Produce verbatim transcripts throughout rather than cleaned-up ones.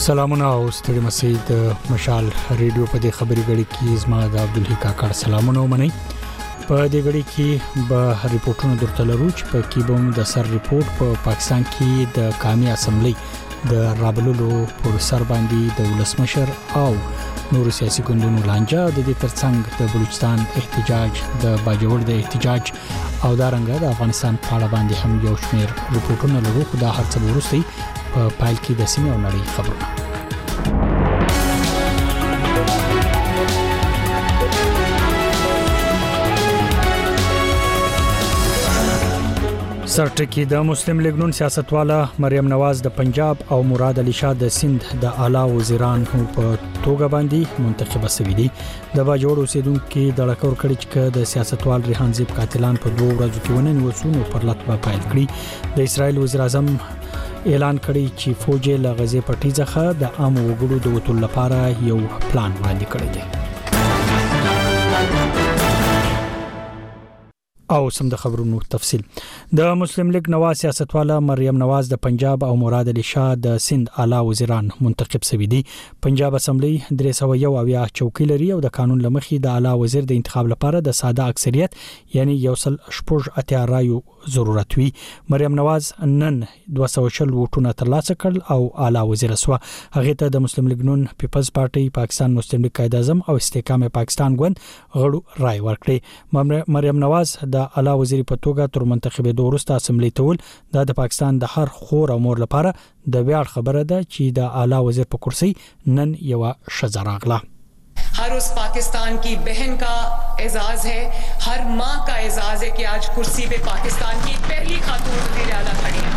سلامونه او ستړي مسید مشال ریډیو په دې خبري غړي کې زما د عبدالحی کاکړ سلامونه ومني. په دې غړي کې به ریپورتونه درته لرو چې په کې به د سر ریپورت په پا پاکستان کې د قومي اسمبلی د رابلولو پر سر باندې د ولسمشر او نور سیاسي ګوندونو لانجه د دې ترڅنګ د بلوچستان احتجاج د باجوړ د احتجاج او دارنګه د افغانستان په اړه باندې هم یو شمېر ریپورتونه لرو. خو دا هر څه ورسته په پایل کې د سیمې او نړۍ خبرونه. سرټکی د مسلم لیگ نون سیاستواله مریم نواز د پنجاب او مراد علي شاه د سند د اعلی وزیران په توګه باندې منتخب شوي دي. د باجوړ اوسیدونکو د لکور کړي چې د سیاستوال ریحان زیب قاتلان په دوه ورځو کې ونن وسونو پر لطبه پایل کړی. د اسرایل وزیر اعظم اعلان کړی چې فوج له غزې پټي څخه د عام وګړو د وټول لپاره یو پلان وړاندې کړی دی. او سم د خبرونو تفصيل. د مسلم لیگ نواز سیاستواله مریم نواز د پنجاب او مراد علي شاه د سند اعلی وزیران منتخب شوي دي. پنجاب اسمبلی درې سوه یو اویا چوکۍ لري او د قانون لمخې د اعلی وزیر د انتخاب لپاره د ساده اکثریت یعنی یو سل شپږ اتیا رایو ضرورت وي. مریم نواز نن دوه سوه شل ووټونه ترلاسه کړل او اعلی وزیر شوه. هغه ته د مسلم لیگ نون پیپلز پارټي، پاکستان مسلم لیگ قائد اعظم او استحکام پاکستان ګوند غړو رای ورکړي. مریم نواز د اعلی وزیر په توګه تر منتخبې دوه وروسته اسمبلی ته ول د پاکستان د هر خور او مور لپاره د ویاړ خبره ده چې د اعلی وزیر په کرسي نن یو ښځه راغله. हर उस पाकिस्तान की बहन का एजाज है, हर माँ का एजाज है कि आज कुर्सी पे पाकिस्तान की पहली खातून वज़ीर आला खड़ी हैं.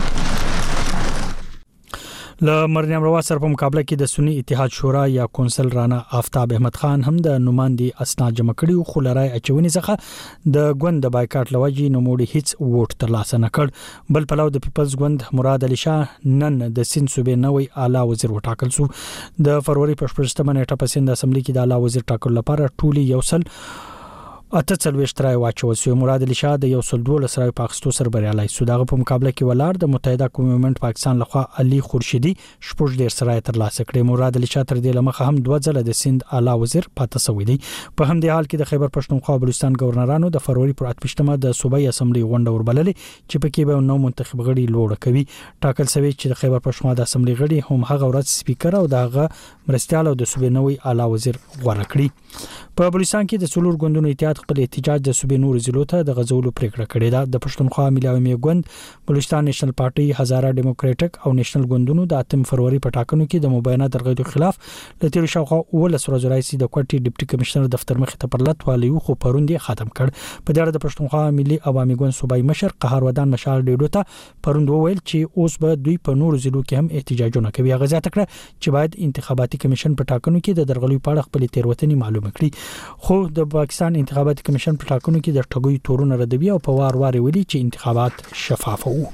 ل مریم نواز سره په مقابله کې د سنی اتحاد شورا یا کونسل رانا آفتاب احمد خان هم د نمائندې اسناد جمع کړي او خلرای اچونی څخه د ګوند د بایکاټ لوجي نوموړي هیڅ ووټ ترلاسه نه کړ. بل پلاو د پیپلز ګوند مراد علي شاه نن د سند صوبې نوې اعلی وزیر وټاکل شو. د فروری په شپږمه نیټه په سند اسمبلی کې د اعلی وزیر ټاکلو لپاره ټولي یو سل اته څلوېښت رای واچول شو. مراد علي شاه د یو سل دولس رای په اخیستو سره بریالی شو. دغه په مقابله کې ولار د متحده قومي مومنت پاکستان لخوا علي خورشیدي شپږ ډیر رای ترلاسه کړي. مراد علي شاه تر دې لمخه هم دوه ځله د سند اعلی وزیر پاتې شوی دی. په همدې حال کې د خیبر پښتونخوا او بلوچستان گورنرانو د فروری پر اتمشتمه د صوبایي اسمبلی غونډه وربللې چې پکې به نو منتخب غړي لوړ کوي. ټاکل شوی چې د خیبر پښتونخوا د اسمبلی غړي هم هغه ورځ سپیکر او دغه مرستيال او د صوبې نوې اعلی وزیر غوړه کړی. په بلوچستان کې د څلور ګوندونو اتحاد خپل احتجاج د صوبې نور ضلعو ته د غزولو پریکړه کړې ده. د پښتونخوا ملي عوامي ګوند، بلوچستان نېشنل پارټي، هزاره ډیموکراټک او نېشنل ګوندونو د اتم فروری په ټاکنو کې د مبینه درغېدو خلاف د تیر شاوخوا ولس ورځ راځي د کوټي ډیپټي کمشنر دفتر مخې ته پرلط والی خو پروندې ختم کړ. په دې اړه د پښتونخوا ملي عوامي ګوند صوبایي مشر قهر ودان مشال ډیډو ته پروند وویل چې اوس به دوی په نور ضلعو کې هم احتجاجونه کوي. هغه ځات کړ چې باید انتخاباتي کمیشن په ټاکنو کې د درغلي په اړه خپل تیروتنې معلومه کړي. خو د پاکستان انتخاباتي کمیشن په ټاکنو کې د ټګوي تورونه ردوي او په وار وار ویلي چې انتخابات شفاف وو.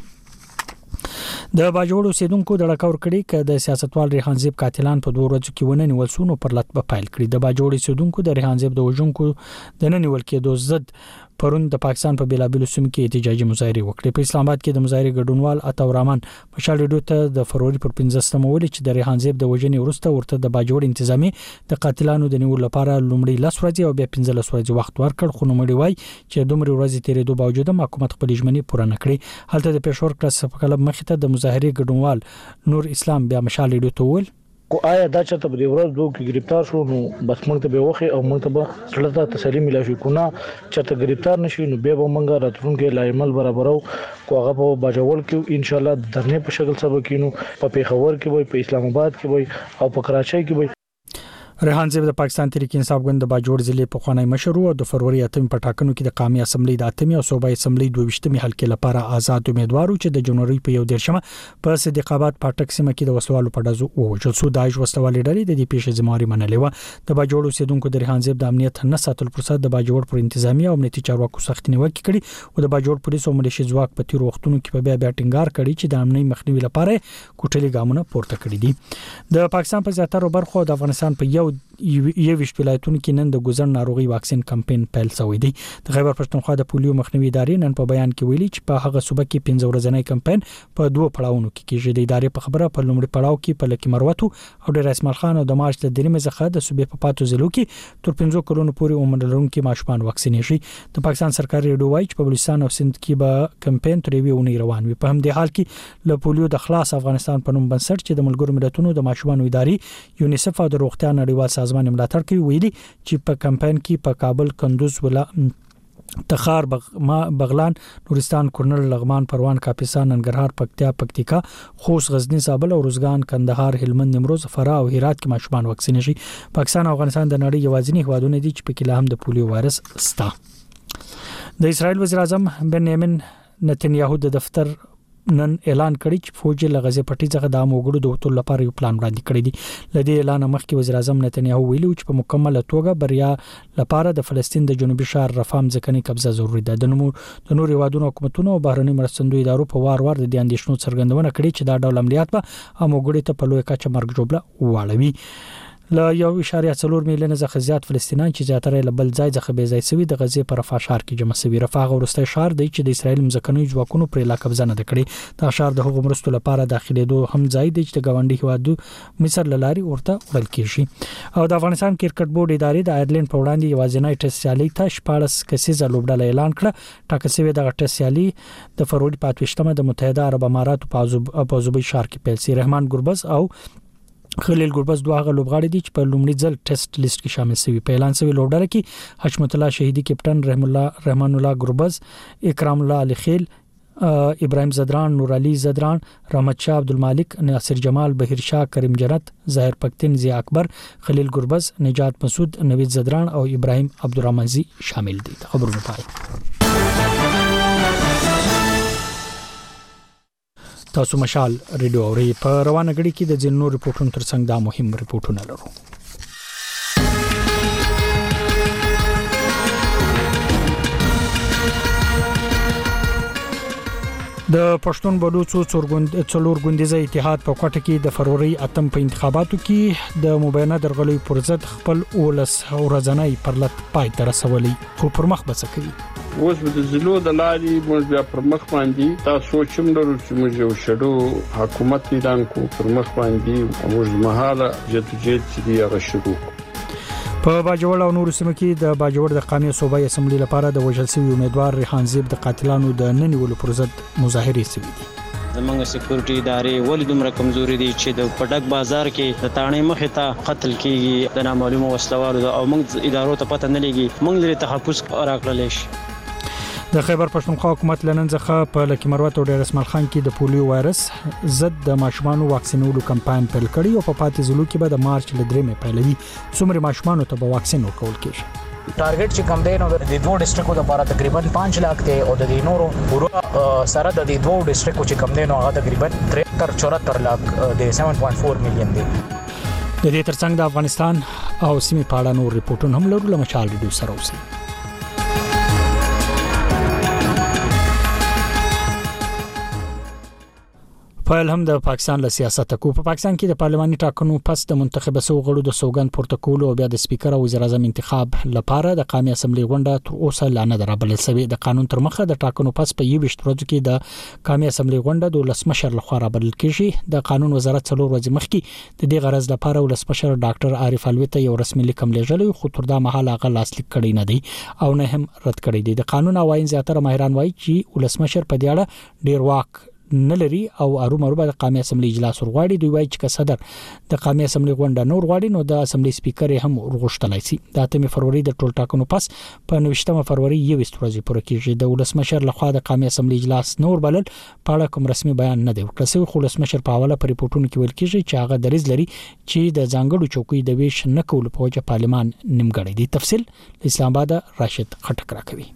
د باجوړ اوسیدونکو د لکور کړي ک د سیاستوال ریحان زیب قاتلان په دوه ورځو کې ونن ولسونو پر لطبه پایل کړی. د باجوړ اوسیدونکو د ریحان زیب د وژونکو د نن ول کې د زد پرون د پاکستان په بیلابیلو سیمو کې احتجاجي مظاهره وکړه. په اسلام آباد کې د مظاهره ګډونوال عطا الرحمن مشال ډیډو ته د فروری پر پنځمه ولې چې د ریحان زیب د وژنې وروسته ورته د باجوړ انتظامی د قاتلانو د نیول لپاره لومړی لاس ورځي او بیا پنځه لاس ورځي وخت ورکړ. خو نو مړي وای چې دومره ورځې تیرې دوه باوجود حکومت خپل ژمنې پوره نه کړې. هلته د پېښور کلاس په کلب مخې ته د مظاهره ګډونوال نور اسلام بیا مشال ډیډو ته ول کو آیا دا چې په دې ورځ دوه کې گرفتار شو نو بس موږ ته به وخه او موږ ته به سلطه تسلی ملا شو کو نه چې ته گرفتار نشي نو به موږ راتلونکي لایمل برابرو کو هغه په باجوړ کې ان شاء الله درنه په شکل سبا کینو په پیښور کې وي، په اسلام آباد کې وي او په کراچۍ کې وي. ریحان زیب د پاکستان تحریک انصاف ګوند د باجوړ ضلع په خوانی مشر او د فروری اتم په ټاکنو کې د قومي اسمبلی د اتمې او صوبایي اسمبلی دوه ویشتمې حلقې لپاره آزاد امیدوارو چې د جنوري په یو دیرشمه په صدیقاباد پټک سیمه کې د وسوالو په ډزو ووجل شو. داعش وسوالې ډلې د دې پیښې ذمہواری منلې و. د باجوړ اوسیدونکو د ریحان زیب د امنیت نه ساتل پرسد د باجوړ پر انتظامی او امنیتي چارواکو سخت نیوکه کړې او د باجوړ پولیس او ملیشي ځواک په تیر وختونو کې په بیا بیا ټینګار کړی چې د امنیت مخنیوي لپاره کوټلي ګامونه پورته کړی دي. د پاکستان په زیاتره برخو د افغانستان په یو یویشت ولایتونو کې نن د ګوزن ناروغي واکسین کمپاین پیل شوی دی. د خیبر پښتونخوا د پولیو مخنیوي ادارې نن په بیان کې ویلي چې په هغه صوبه کې پنځه ورځنی کمپاین په دوه پړاوونو کې کیږي. د ادارې په خبره په لومړي پړاو کې په لکه مروتو او ډیر اسماعیل خان او د مارچ د دریمه څخه د صوبې په پاتو ضلعو کې تر پنځه کلونو پورې عمر لرونکي ماشومان واکسینې شي. د پاکستان سرکاري ریډیو وایي چې په بلوچستان او سند کې به کمپاین تر یوې اونۍ روان وي. په همدې حال کې له پولیو د خلاص افغانستان په نوم بنسټ چې د ملګرو ملتونو د ماشومان ادارې یونیسف او د روغتیا نړیوال سازمان ملاتړ کوي ویلي چې په کمپاین کې په کابل، کندوز، ولا تخار، بغما، بغلان، نورستان، کورنل، لغمان، پروان، کاپیسا، ننګرهار، پکتیا، پکتیکا، خوست، غزنی، زابل او روزګان، کندهار، هلمند، نیمروز، فراه او هرات کې ماشومان واکسین شي. پاکستان او افغانستان د نړۍ یوازینی هیوادونه دي چې په کې لا هم د پولیو وایرس شته. د اسرائیل وزیر اعظم بنیامین نتنیاهو د دفتر نن اعلان کړی چې فوج له غزه پټي څخه د اموګړو د وټول لپاره یو پلان وړاندې کړی دی. لدې اعلان مخکې وزیر اعظم نتنیاهو ویلي چې په مکمله توګه بریا لپاره د فلسطین د جنوبي ښار رفاه ځکهني قبضه ضروری ده. د نمو د نور هیوادونو حکومتونو او بهرني مرستندوی ادارو په وار وار د دې اندیشنو څرګندونه کړې چې دا ډول عملیات به اموګړي ته په لوی کچه مرګ جوړه واړوي. لا یو اشاریه څلور میلیونه څخه زیات فلسطینیان چې زیاتره له بل ځای څخه بې ځای سوي د غزې پر رفاه ښار کې جمع سوي. رفاه ورسته ښار دی چې د اسرایل مځکنوي ځواکونو پر لا قبضه نه کړي. دا ښار د هغو مرستو لپاره داخليدو هم ځای دی چې د ګاونډي هیوادو مصر لاري ورته وړل کیږي. او د افغانستان کرکټ بورډ ادارې د آیرلند په وړاندې یوازینی ټیسټ سیالي ته شپاړس کسیزه لوبډله اعلان کړه. ټاکل شوی د ټیسټ سیالي د فروری په اتوشتمه د متحده عرب اماراتو په ابوظبي ښار کې پیل شي. رحمان ګربز او خلیل ګربز دوه غو لوبغاړي دي چې په لومړي ځل ټیسټ لیست کې شامل شوي. په اعلان شوی لوبډله کې حشمت الله شهیدی کپټن، رحم الله رحمان الله ګربز، اکرام الله علي خیل، ابراهيم زدران، نور علي زدران، رحمت شاه عبدالمالک، ناصر جمال، بهیر شاه، کریم جنت، ظاهر پختن، ضیا اکبر، خلیل ګربز، نجات مسعود، نوید زدران او ابراهيم عبدالرحمنزي شامل دي. خبرونه پای تاسو مشال ریډیو اوري. په روانه غړي کې د ځینو ریپورتونو ترڅنګ دا مهم ریپورتونه لرو. د پښتون بلوچو څلور ګوندیزه اتحاد په کوټه کې د فروری اتم په انتخاباتو کې د مبینه درغلي پر ضد خپل اولس ورځنی پرلط پای تر رسولي خو پر مخ بسکوي. اوس د زلو د لاري موږ بیا پر مخ باندې تاسو چې موږ چې موږ یو شډو حکومت اعلان کو پر مخ باندې موږ مهاله جدوجہد چې دی هغه شروع. په باجوړ او نور سیمه کې د باجوړ د قومي صوبایي اسمبلی لپاره د وژل شوی امیدوار ریحان زیب د قاتلانو د ننیولو پر ضد مظاهره شوې دي. زمونږ سکیورټي ادارې ولې دومره کمزوري دي چې د پټک بازار کې د تانې مخې ته قتل کیږي د نامعلومه وسلوالو او موږ ادارو ته پته نه لګي موږ لري تحفظ راکړل شي. د خیبر پښتونخوا حکومت لنن ځخه په لکه مروت او ډیر اسماعیل خان کې د پولیو وایرس ضد د ماشومان واکسینولو کمپاین پیل کړي او په پاتې ضلعو کې به د مارچ لدرېمه پیلوي. څومره ماشومان ته به واکسین ورکول کیږي. ټارګټ چې کم دی نو د دوه ډیسټریکټو لپاره تقریبا پنځه لک دی او د نورو پورا سره د دوه ډیسټریکټو چې کم دی نو هغه تقریبا تر چورهتر لک د سات پوینټ چار میلیون دی. د دې ترڅنګ د افغانستان او سیمې په اړه نور ریپورتونه هم لرو. لمشال ریډیو سره اوسئ. فایل هم د پاکستان له سیاست کو په پاکستان کې د پارلماني ټاکنو پس د منتخب سو غړو د سوګند پورته کولو او بیا د سپیکر او وزیر اعظم انتخاب لپاره د قومي اسمبلی غونډه تر اوسه لا نه درابل شوی. د قانون تر مخه د ټاکنو پس په یوشت ورځو کې د قومي اسمبلی غونډه د لسمشر لخوا رابل کیږي. د قانون وزارت څلور ورځې مخکې د دې غرض لپاره ولسمشر ډاکټر عارف الوی ته یو رسمي لیکم لېږلی خو تر دا مهاله هغه لاسلیک کړی نه دی او نه هم رد کړی دی. د قانون اوایي زیاتره ماهران وایي چې ولسمشر په دې اړه ډیر واک نه لري او ارومرو د قومي اسمبلی اجلاس ورغواړي. دوی وایي چې صدر د قومي اسمبلی غونډه نور غواړي نو د اسمبلی سپیکر هم ورغښتلای شي. د اتمه فروری د ټول ټاکنو پس په نوښتمه فروری یوست ورځې پوره کیږي. د ولسمشر لخوا د قومي اسمبلی اجلاس نور بلل په اړه کوم رسمي بیان نه دی ورکړل. خو ولسمشر په حواله پر ریپورتونو کې ویل کیږي چې هغه دریز لري چې د ځانګړو چوکۍ د ویش نه کول په وجه پارلمان نیمګړی دی. تفصیل اسلام آباد راشد خټک راکوي.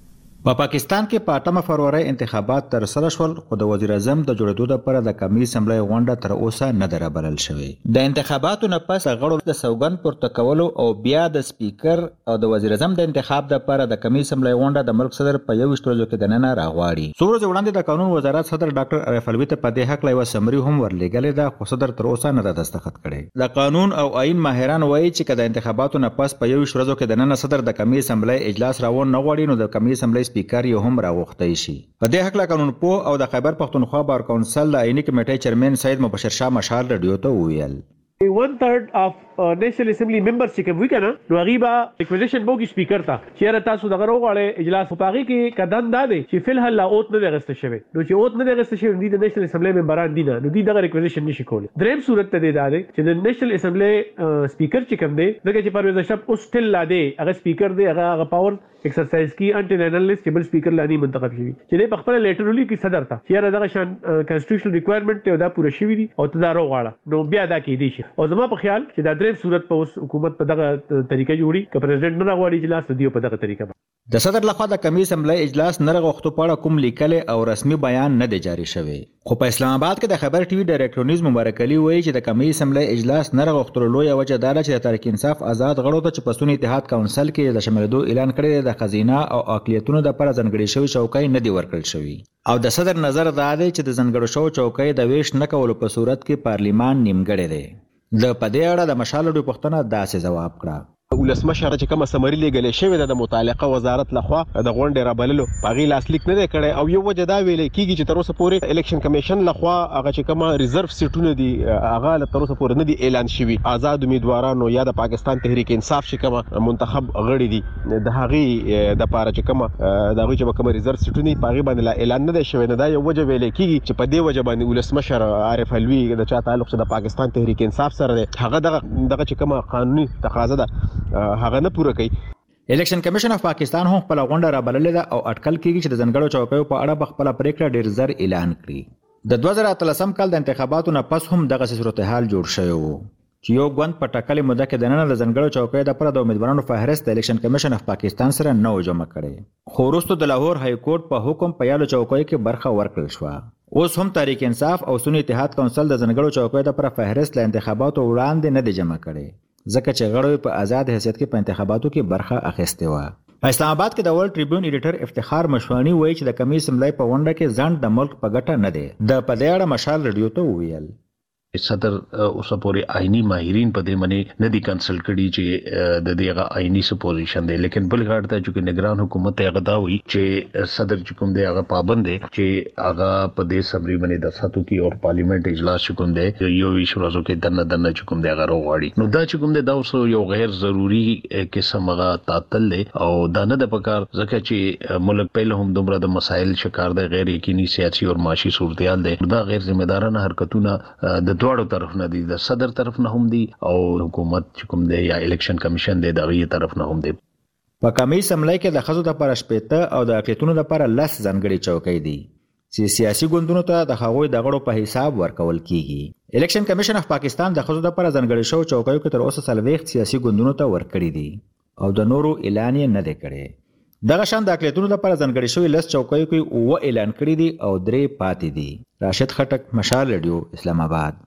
په پا پاکستان کې په اتمه فروری انتخابات تر سره شول خو د وزیر اعظم د جوړېدو لپاره د کمیټې اسمبلی غونډه تر اوسه نه ده رابلل شوې. د انتخاباتو نه پس غړو د سوګند پورته کولو او بیا د سپیکر او د وزیر اعظم د انتخاب لپاره د کمیټې اسمبلی غونډه د ملک صدر په یوویشت ورځو کې دننه راغواړي. څو ورځې وړاندې د قانون وزارت صدر ډاکټر عارف علوي ته په دې حق یوه سمري هم ورلېږلې ده خو صدر تر اوسه نه ده دستخط کړی. د قانون او آئین ماهران وایي چې که د انتخاباتو نه پس په یوویشت ورځو کې دننه صدر د کمیټې اسمبلی اجلاس راوړ نه غواړي نو د کمیټې اسمبلی سپیکر یې هم غوښتای شي. په دې حق لا قانون پوه او د خیبر پښتونخوا بار کونسل د آئینی کمیټې چیرمن سید مبشر شاه مشال رادیو ته وویل one third of uh, National Assembly members چې کوم وکنه نو غیبا ریکویزیشن بوګي سپیکر ته چیرې تاسو دغه وغواړئ اجلاس په پاغي کې کدن دادې چې فل هله اوت نه غسته شوی نو چې اوت نه غسته شوی د نېشنل اسمبلی ممبران دي نه نو دي دغه ریکویزیشن نشي کولای. دریم صورت ته دی دادې چې د نېشنل اسمبلی سپیکر چې کوم دی دغه چې پرویز اشرف اوس تل لا دی هغه سپیکر دی هغه هغه پاور ایکسرسایز کی انټي نېشنل چې بل سپیکر لانی منتخب شوی چې په خپل لیټرلی کې صدر ته چیرې دغه شان کانسټیټیوشنل ریکوایرمنٹ ته دا پوره شوی دي او تدارو غواړه نو بیا دا کې دي شي او زما په خیال چې دا درې صورت په اوس حکومت په دغه طریقې جوړي ک پریزیدنت نه راغواړي اجلاس دیو په دغه طریقې د صدر لخوا د کمیټې اسمبلی اجلاس نه غوښتو په اړه کوم لیکل او رسمي بیان نه دی جاری شوی خو په اسلام آباد کې د خبر ټي وي ډایریکټور نیوز مبارک علي وایي چې د کمیټې اسمبلی اجلاس نه غوښتلو لوی وجه دا چې د تحریک انصاف آزاد غړو ته چې پښتون اتحاد کونسل کې د شاملېدو اعلان کړی د خزینه او اقلیتونو د لپاره ځانګړي شوی چوکۍ نه دی ورکړل شوی او د صدر نظر دا دی چې د ځانګړو شوی چوکۍ د ویش نه کولو په صورت کې پارلیمان نیمګړی دی. د پدې اړه د مشال ډوی پښتنه داسې جواب کړه ولسمشر چې کومه سمري لګلې شوې ده د متعلقه وزارت لخوا د غونډې رابللو پاغي لاسلیک نه دی کړی او یو وجه دا ویل کیږي چې تر اوسه پورې الیکشن کمیشن لخوا هغه چې کومه ریزرو سیټونه دي هغه تر اوسه پورې نه دي اعلان شوی. آزاد امیدوارانو یا د پاکستان تحریک انصاف چې کومه منتخب غړي دي د هغه د پاره چې کومه د هغه چې کومه ریزرو سیټونه پاغي باندې اعلان نه دی شوی نه دا یو وجه ویل کیږي چې په دې وجه باندې ولسمشر عارف علوي د چا تعلق د پاکستان تحریک انصاف سره هغه دغه دغه چې کومه قانوني تقاضا ده هغه نه پوره کوي. الیکشن کمیشن اف پاکستان هم خپل غونډه را بللې ده او اټکل کیږي چې د ځنګړو چوکیو په اړه خپل پریکړه ډیر زر اعلان کړي. د دوه زره اتلسم کال د انتخاباتو نه پس هم دغه صورتحال جوړ شوی وو چې یو غوند په ټاکلې موده کې د نن د ځنګړو چوکیو د پر د امیدوارانو فهرست د الیکشن کمیشن اف پاکستان سره نو جمع کړي خو وروسته د لاهور های کورټ په حکم په یالو چوکیو کې برخه ورکړل شو. اوس هم تحریک انصاف او سنی اتحاد کونسل د ځنګړو چوکیو د پر فهرست له انتخاباتو وړاندې نه دی جمع کړي ځکه چې غړو په آزاد حیثیت کې په انتخاباتو کې برخه اخیستې و. په اسلام آباد کې د ورلد ټریبیون ایډیټر افتخار مشوانی وایي چې د کمیټې اسمبلی په غونډه کې ځان د ملک په ګټه نه دی. د په دې اړه مشال رادیو ته وویل صدر اوسه پورې آئینی ماهرین په دې باندې نه دي کنسل کړي چې د دې هغه آئینی سپوزیشن دی لیکن بل غاړه ته چې نگران حکومت هغه دا وي چې صدر چې کوم دی هغه پابند دی چې هغه په دې سمري باندې د ساتو کې او پارلیمنت اجلاس چې کوم دی یو ویش ورځو کې دنه دنه چې کوم دی هغه روغاړي نو دا چې کوم دی دا اوس یو غیر ضروری قسم هغه تعطل دی او دا نه د پکار ځکه چې ملک پهله هم دومره د مسایل شکار دی غیر یقیني سیاسي او معاشي صورتحال دی دا غیر ذمہ دارانه حرکتونه د دواړو طرف نه دي د صدر طرف نه هم دي او حکومت چې کوم دی یا الیکشن کمیشن دی د غي طرف نه هم دي. په کمیټې اسمبلی کې د خزو د لپاره شپېته او د اقلیتونو لپاره لس ځانګړي چوکۍ دي چې سیاسي ګوندونو ته د هغوی د غړو په حساب ورکول کیږي. الیکشن کمیشن اف پاکستان د خزو د لپاره ځانګړي شو چوکیو کې تر اوسه څلوېښت سیاسي ګوندونو ته ورکړي دي او د نورو اعلان یې نه دی کړی. دغه شان د اقلیتونو لپاره ځانګړي شوی لس چوکیو کې اووه اعلان کړي دي او درې پاتې دي. راشد خټک، مشال رادیو، اسلام آباد.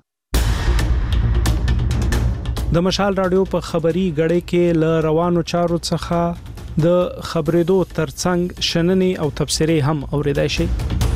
د مشال رادیو په خبري غړې کې ل روانو چارو څخه د خبرېدو ترڅنګ شننې او تبصرې هم اوریدای شي.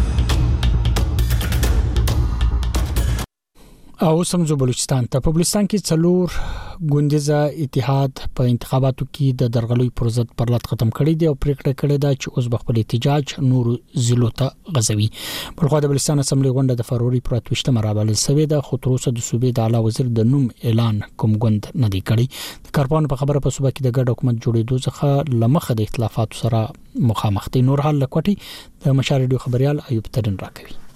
او سمزو بلوچستان ته په بلوچستان کې څلور ګوندیزه اتحاد په انتخاباتو کې د درغلي پرزت پرلط ختم کړی دی او پریکړه کړې ده چې اوس بخپل احتجاج نور ضلعو ته غزوي. په خو د بلوچستان اسمبلی غونډه د فروری پر اتوشته مرابل سوي د خطروسه د صوبې د اعلی وزیر د نوم اعلان کوم ګوند نه دی کړی. د کارپان په خبره په صوبه کې د ګډ حکومت جوړېدو څخه لمخه د اختلافات سره مخامخ دي. نور حال لکوټي د مشارډیو خبريال ایوب ترن راکوي.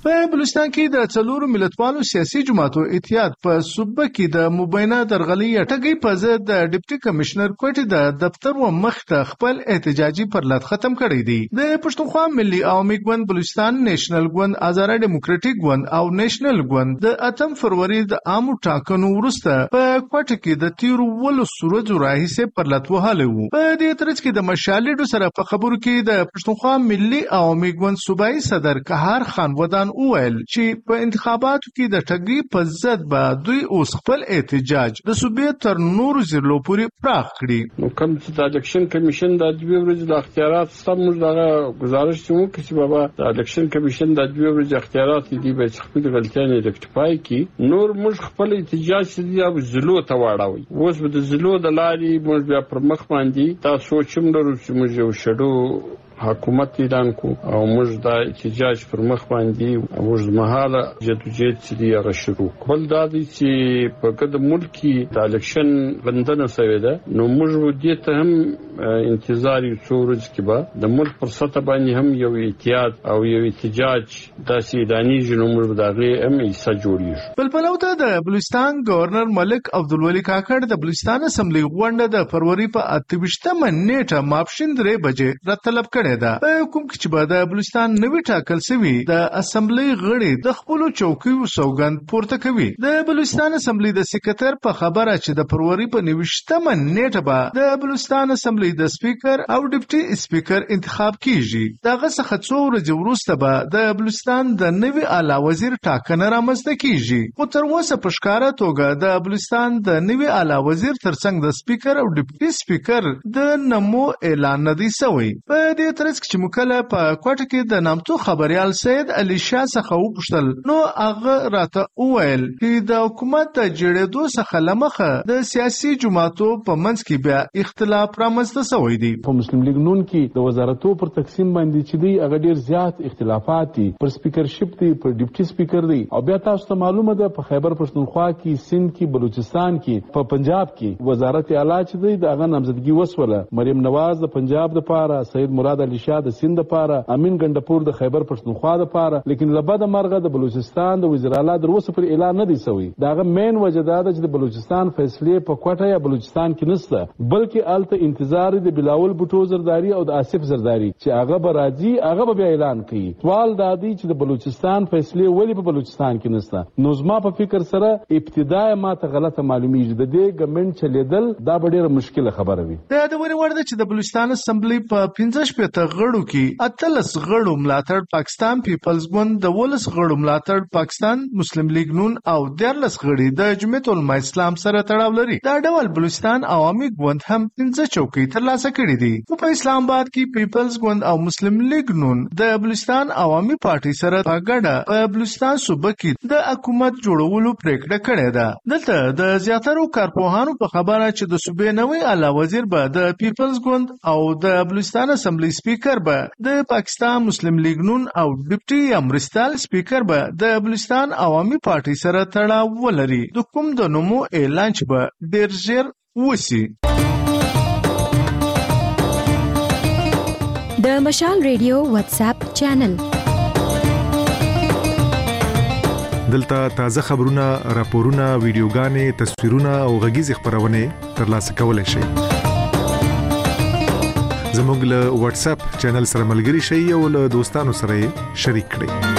په بلوچستان کې د څلورو ملتپالو سیاسي جماعتو اتحاد په صوبه کې د مبینه درغلي ټګي په ضد د ډیپټي کمشنر کوټې د دفتر و مخ ته خپل احتجاجي پرلط ختم کړی دی. د پښتونخوا ملي عوامي ګوند، بلوچستان نیشنل ګوند، آزاد ډیموکراټیک ګوند او نیشنل ګوند د اتم فروری د عامو ټاکنو وروسته په کوټه کې د تیرو ولو سورجو راهیسه پرلط وهاله وو. په دې ترڅ کې د مشالډو سره په خبرو کې د پښتونخوا ملي عوامي ګوند صوبایي صدر قهار خان ودان وویل چې په انتخاباتو کې د ټګي په ضد به دوی اوس خپل احتجاج د صوبې تر نورو ضلعو پورې پراخ کړي. نو کوم چې د الیکشن کمیشن د دوی ورځې د اختیارات سم دغه گزارش چې مو کسی بابا د الیکشن کمیشن د دوی ورځې اختیارات دي به خپل غلطیانه ریکټیفای کړي. نور موږ خپل احتجاج چې د ضلعو ته واړوي. اوس به د ضلعو د لارې موږ بیا پر مخ باندې تاسو چې موږ چې موږ یو شډو حکومت اعلان کو او موږ د احتجاج پر مخ باندې موږ مهاله جدوجہد چې دی هغه شروع کول. دا دي چې په کده ملکی د الیکشن غندنه شوې ده نو موږ دې ته هم انتظار یو څو ورځې کې به د ملک پر سطح باندې هم یو اتحاد او یو احتجاج داسې دانی جنو موږ دغه هم ایسه جوړیږي. بل پلو ته د بلوچستان گورنر ملک عبدالولی کاکړ د بلوچستان اسمبلی غونډه د فروری په اته ویشتمه نیټه ماپښین درې بجې راتلب کړې ده. په کوم کې چې به د بلوچستان نوی ټاکل شوی د اسمبلی غړي د خپل چوکیو سوګند پورته کوي. د بلوچستان اسمبلی د سکرټر په خبره چې د فروری په نوښتمه نیټه به د بلوچستان اسمبلی د سپیکر او ډیپټي سپیکر انتخاب کیږي. دغه څخه څو ورځې وروسته به د بلوچستان د نوی اعلی وزیر ټاکنه رامنځته کیږي. خو تر اوسه په ښکاره توګه د بلوچستان د نوی اعلی وزیر ترڅنګ د سپیکر او ډیپټي سپیکر د نمو اعلان نه دی شوی. په دې ترڅ کې مکله په کوټه کې د نامتو خبريال سید علي شاه څخه وپوښتل نو هغه راته وویل چې د حکومت د جوړېدو څخه لمخه د سیاسي جماعتو په منځ کې بیا اختلاف رامنځته شوی دی. په مسلم لیگ نون کې د وزارتو پر تقسیم باندې چې دی هغه ډیر زیات اختلافات دي. پر سپیکرشپ دی، پر ډیپټي سپیکر دی او بیا تاسو ته معلومه ده په خیبر پښتونخوا کې، سند کې، بلوچستان کې، په پنجاب کې وزارت اعلی چې دی دغه نامزدګي وسوله. مریم نواز د پنجاب د پاره، سید مراد علي شاه د سند لپاره، امین ګندپور د خیبر پښتونخوا لپاره، لیکن لبد مرغه د بلوچستان د وزیر اعلی در اوسه پر اعلان نه دی شوی. داغه مین وجه دا ده چې د بلوچستان فیصله په کوټه یا بلوچستان کې نشته، بلکې الته انتظار دی بلاول بوټو زرداری او د آصف زرداری چې هغه به راځي، هغه به اعلان کوي. سوال دا دی چې د بلوچستان فیصله ولی په بلوچستان کې نشته. نو زما په فکر سره ابتداء ماته غلطه معلومیږي. د دې ګمنټ چلیدل دا ډیره مشکله خبره وي. دا د ورې ورده چې د بلوچستان اسمبلی په پنځه شپږ غړو کې اتلس غړو ملاتړ پاکستان پیپلز ګوند، د ولس غړو ملاتړ پاکستان مسلم لیگ نون او دیارلس غړي د جمعیت العلماء اسلام سره تړاو لري. دا ډول بلوچستان عوامي ګوند هم پنځه چوکۍ ترلاسه کړې دي. په اسلام آباد کې پیپلز ګوند او مسلم لیگ نون د بلوچستان عوامي پارټي سره په ګډه په بلوچستان صوبه کې د حکومت جوړولو پریکړه کړې ده. دلته د زیاترو کارپوهانو په خبره چې د صوبې نوی اعلی وزیر به د پیپلز ګوند او د بلوچستان اسمبلی سپیکر به د پاکستان مسلم لیگ نون او ډیپټي یا مرستال سپیکر به د بلوچستان عوامي پارټي سره تړاو ولري. د کوم د نومو اعلان چې به ډیر ژر وسی. د مشال ریډیو واتس اپ چینل دلته تازه خبرونه، راپورونه، ویډیوګانې، تصویرونه او غږیز خبرونه ترلاسه کولای شئ. زموږ له واتس اپ چینل سره ملګري شئ او له دوستانو سره شریک کړئ.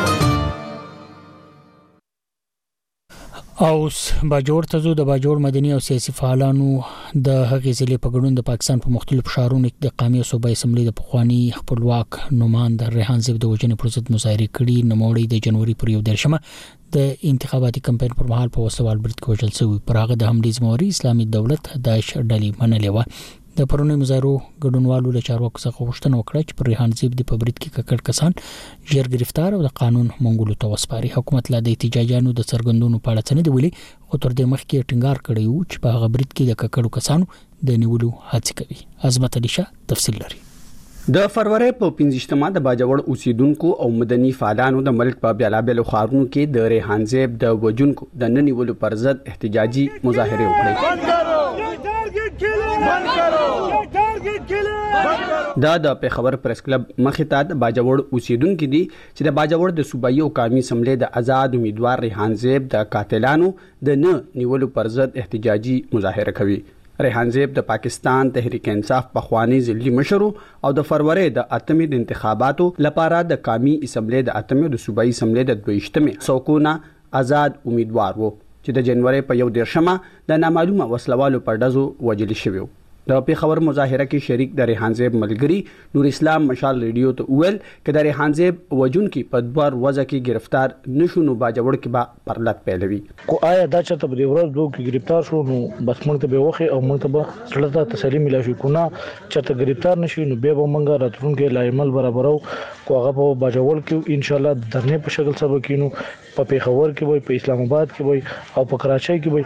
اوس باجوړ ته زو د باجوړ مدني او سیاسي فعالانو د هغې ضلع په ګډون د پاکستان په مختلفو ښارونو کې د قومي او صوبایي اسمبلی د پخوانی خپلواک نوماند ریحان زیب د وژنې پر ضد مظاهره کړي. نوموړی د جنوري پر یو دیرشمه د انتخاباتي کمپاین پر مهال په وسوال برید کې وژل شوی. پر هغه د حملې ذمہواري اسلامي دولت داعش ډلې منلې و. د پرونی مظاهرو ګډونوالو له چارواکو څخه غوښتنه وکړه چې پر ریحان زیب د په برید کې ککړ کسان ژر گرفتار او د قانون منګولو ته وسپاري. حکومت لا د احتجاجانو د څرګندونو په اړه څه نه دی ویلي، خو تر دې مخکې ټینګار کړی و چې په هغه برید کې د ککړو کسانو د نیولو هڅه کوي. عظمت علي شاه تفصیل لري. د فروری په پنځشتمه د باجوړ اوسیدونکو او مدني فعالانو د ملک په بیلابل خارونو کې د ریحان زیب د وژونکو د ننیولو پر ضد احتجاجي مظاهره وکړه. دا د پیښور پریس کلب مخې ته د باجوړ اوسیدونکو دي چې د باجوړ د صوبایي او قومي اسمبلی د آزاد امیدوار ریحان زیب د قاتلانو د نه نیولو پر ضد احتجاجي مظاهره کوي. ریحان زیب د پاکستان تحریک انصاف پخوانی ضلعي مشر او د فروری د اتمې د انتخاباتو لپاره د قومي اسمبلی د اتمې او د صوبایي اسمبلی د دویشتمې څوکونه آزاد امیدوار وو چې د جنوري په یو دیرشمه د نامعلومه وسلوالو پر ډزو وژل شوی. د پیښور مظاهره کې شریک د ریحان زیب ملګری نور اسلام مشال ریډیو ته ویل چې د ریحان زیب وجونکي په دوار وځه کې گرفتار نشو نو باجوړ کې با پرلط پیلوي. کو آیا دا چې په دې ورځ دوه کې گرفتار شو نو بس موږ ته به وخه او موږ ته به سړی ته تسلی ملا شي کو نه چې ته گرفتار نشي نو به موږ راتلونکي لایمل برابرو کو هغه په باجوړ کې ان شاء الله درنه په شکل سبا کینو په پیښور کې وي په اسلام آباد کې وي او په کراچۍ کې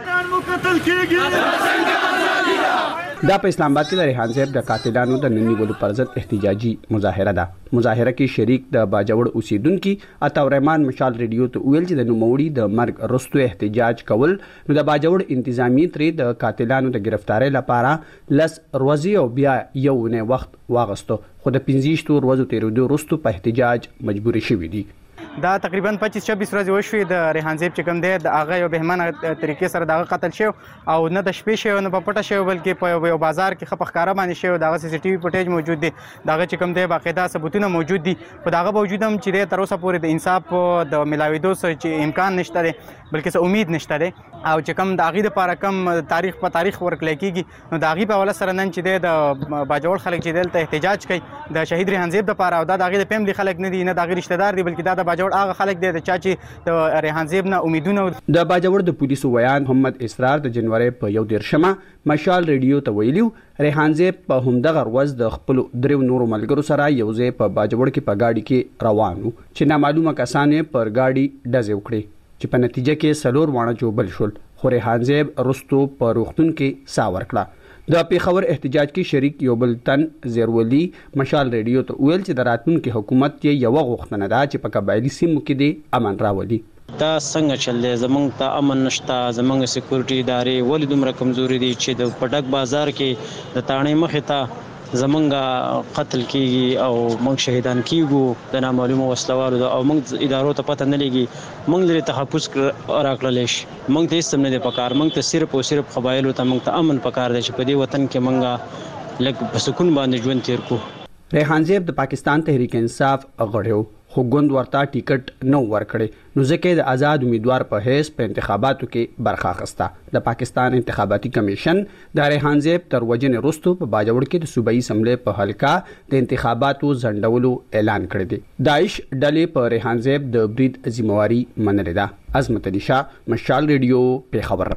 وي. دا په اسلام آباد کې د ریحان زیب د قاتلانو د نیولو پر ضد احتجاجي مظاهره ده. مظاهره کې شریک د باجوړ اوسیدونکو عطا الرحمن مشال ریډیو ته ویل چې د نوموړي د مرګ وروسته احتجاج کول نو د باجوړ انتظامی ترې د قاتلانو د گرفتاری لپاره لس ورځې او بیا یو نه وخت واغستو خو د پنځه ورځو تیرېدو وروسته په احتجاج مجبور شوي دي. دا تقریبا پچیس چھبیس ورځې وشوې د ریحان زیب چې کوم دی د هغه یو بهمنه طریقې سره دغه قتل شو او نه د شپې شو نه په پټه شو بلکې په یو بازار کې خپ ښکارا باندې شو. دغه سی سی ټي وي فوټیج موجود دی دغه چې کوم دی باقاعده ثبوتونه موجود دي په دغه باوجود هم چې تر اوسه پورې د انصاف د ملاویدو چې امکان نشته دی بلکې څه امید نشته دی او چې کوم د هغې دپاره کم تاریخ په تاریخ ورکړی کېږي نو د هغې په حواله سره نن چې دی د باجوړ خلک چې دلته احتجاج کوي د شهید ریحان زیب دپاره او دا د هغې د فیملی خلک نه دي نه د هغې رشته دار دي بلکې دا د باجوړ هغه خلک دی چا چې د ریحان زیب نه امیدونه. د باجوړ د پولیسو ویان محمد اسرار د جنوري په یو دیرشمه مشال ریډیو ته ویلیو ریحان زیب په همدغه ورځ د خپل دریو نورو ملګرو سره یو ځای په باجوړ کې په گاډي کې روان وو چې نامعلومه کسان پر گاډي ډزې وکړي چې په نتیجه کې سلور وانه جوبل شول خو ریحان زیب رستو په روغتون کې سا ورکړه. د پیښور احتجاج کې شریک یو بل تن زیرولي مشال ریډیو ته ویل چې د راتلونکي حکومت یې یو غوښتنه ده چې په قبایلی سیمو کې دی امن راولي. دا څنګه چل دی زمونږ ته امن نشته زمونږ سکیورټي ادارې ولې دومره کمزوري دي چې د پټک بازار کې د تاڼې مخې ته زمونږ قتل کیږي او موږ شهیدان کیږو د نامعلومه وسلوالو او موږ ادارو ته پته نه لګي موږ لري تحفظ راکړل شي موږ ته هیڅ نه دی پکار موږ ته صرف او صرف قبایلو ته موږ ته امن پکار دی چې په دې وطن کې موږ لږ په سکون باندې ژوند تیر کو. ریحان زیب د پاکستان تحریک انصاف غړیو خو ګوند ورته ټیکټ نو ورکړي نو ځکه د آزاد امیدوار په حیث په انتخاباتو کې برخه اخیسته. د پاکستان انتخاباتي کمیشن د ریحان زیب تر وجنې وروسته په باجوړ کې د صوبایي اسمبلی په حلقه د انتخاباتو ځنډولو اعلان کړی دی. داعش ډلې په ریحان زیب د برید ذمہواری منلې ده. عظمت علي شاه مشال ریډیو پیښور.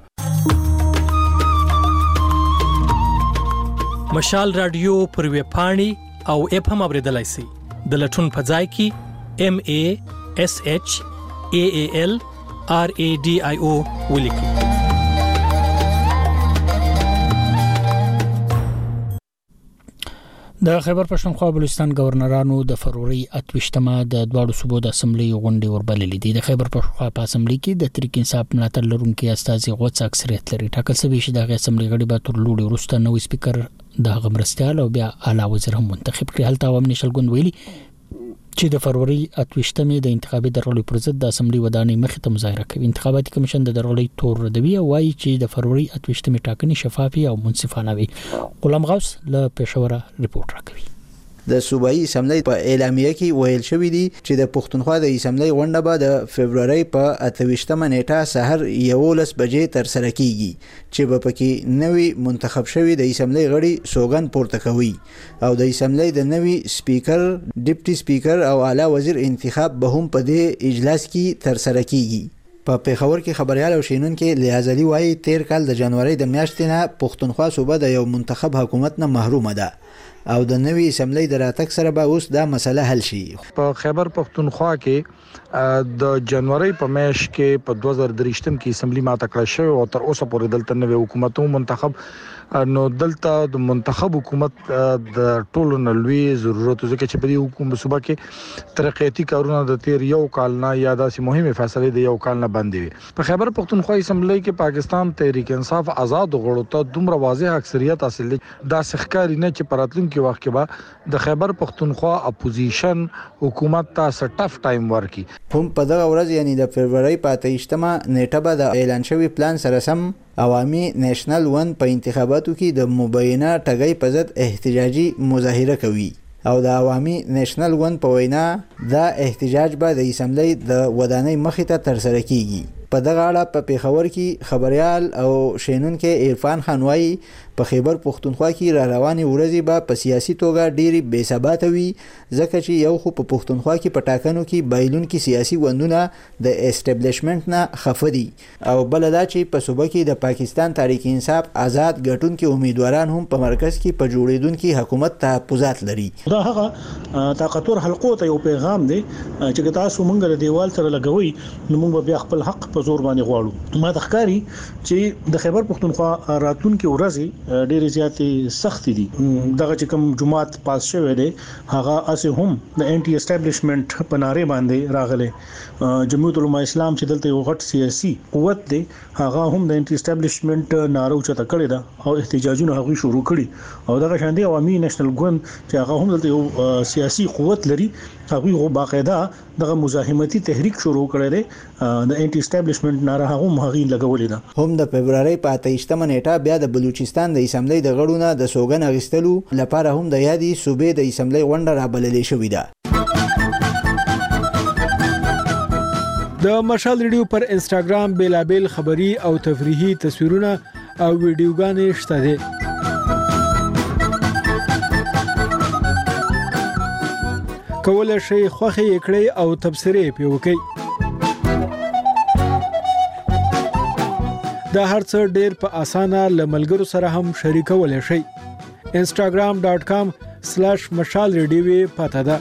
مشال رادیو پر ویب پاڼې او اپ هم اوریدلای شئ د لټون په ځای کې M A S H A A L R A D I O ولیکئ. د خیبر پښتونخوا بلوچستان گورنرانو د فروری اتوشتمه د دواړو صوبو د اسمبلی غونډې وربللې دي. د خیبر پښتونخوا په اسمبلی کې د تحریک انصاف ملاتړ لرونکي استازي غوڅ اکثریت لري. ټاکل شوی چې د اسمبلی غړي به تر لوړي وروسته نوې سپیکر د غمرستیال او بیا اعلی وزیر هم منتخب کړي. هلته عوام نشل ګوند ویلي چې د فروری اتوشتمه د انتخابي درغلي پر ضد د اسمبلی ودانۍ مخې ته مظاهره کوي. انتخاباتي کمیشن د درغلي تور ردوي او وايي چې د فروری اتوشتمه ټاکنې شفافي او منصفانه وي. غلام غوث له پېښور ریپورت راکوي. د صوبایي اسمبلی په اعلامیه کې ویل شوی دی چې د پښتونخوا د اسمبلی غونډه به د فبرवरी په اتوشتمه نیټه سحر یولس بجې تر سره کیږي چې په کې نوی منتخب شوی د اسمبلی غړي سوګن پورته کوي او د اسمبلی د نوی سپیکر ډیپټي سپیکر او اعلی وزیر انتخاب به هم په دې اجلاس کې تر سره کیږي. په پیښور کې خبريال او شینونکو لیازلی وایي تیر کال د جنوري د میاشتې نه پښتونخوا صوبه د یو منتخب حکومت نه محروم ده او د نوې اسمبلی د راتګ سره به اوس دا مسله حل شي. په خیبر پښتونخوا کې د جنوري په میاشت کې په دوه هزار درې کې اسمبلی ماته کړه شو او تر اوسه پورې دلته نوې حکومت منتخب نو دلته د منتخب حکومت د ټولو نلوي ضرورت ځکه چې په دې حکومت صوبه کې ترقیاتي کارونه د تیر یو کال نه یا داسې مهمه فیصله د یو کال نه باندې په خیبر پختونخوا اسمبلی کې پاکستان تحریک انصاف آزاد غړو ته دومره واضح اکثریت حاصل دا سخکاری نه چې پراتلونکو وخت کې به د خیبر پختونخوا اپوزیشن حکومت ته سټف ټایم ورکي. هم په دغه ورځ یعنی د فبرवरी په اتهشتمه نیټه به د اعلان شوی پلان سره سم عوامي نېشنل ون په انتخاباتو کې د مبینه ټګۍ په ضد احتجاجي مظاهره کوي او د عوامي نېشنل ون په وینا دا احتجاج به د اسمبلی د ودانۍ مخې ته ترسره کیږي. په دغه اړه په پیښور کې خبريال او شینونکو عرفان خان وايي په خیبر پختونخوا کې را روانې ورځې به په سیاسي توګه ډېری بې ثباته وي ځکه چې یو خو په پختونخوا کې په ټاکنو کې بایلونکي سیاسي وندونه د اسټابلیشمنت نه خفه دي او بل دا چې په صوبه کې د پاکستان تحریک انصاف آزاد ګټونکي امیدواران هم په مرکز کې په جوړیدونکي حکومت تحفظات لري. دا هغه طاقتور حلقو ته یو پیغام دی چې تاسو مونږ د دیوال سره لګوي نو مونږ بیا خپل حق په زور باندې غواړو. ما د ښکاری چې د خیبر پختونخوا راتلونکي ورځې ډېرې زیاتې سخت دي. دغه چې کوم جماعت پاس شوی دی هغه اسه هم د انټي اسټابلیشمنت په ناره باندې راغله. جمعیت العلماء اسلام چې دلته یو غټ سیاسي قوت دی هغه هم د انټي اسټابلیشمنت ناره چته کړی دا او احتجاجونه هغه شروع کړي او دغه شان دی عوامي نېشنل ګوند چې هغه هم دلته یو سیاسي قوت لري هغه غو باقاعده دغه مزاحمتي تحریک شروع کړی دی د انټي اسټابلیشمنت ناره هغه مهغي لګولې ده. هم د فبرवरी په اتهشتمه نیټه بیا د بلوچستان د اسمبلی د غړو د سوګن اغستلو لپاره هم د یادي صوبې د اسمبلی غونډه رابللې شوې ده. د مشال ریډیو پر انستګرام بیلابل خبری او تفریحي تصویرونه او ویډیوګانې شته دي. کولای شئ خوښي کړئ او تبصرې پې وکړئ. دا هر څه ډېر په اسانه لملګرو سره هم شریکولای شئ. instagram dot com slash مشال ریډیو پته ده.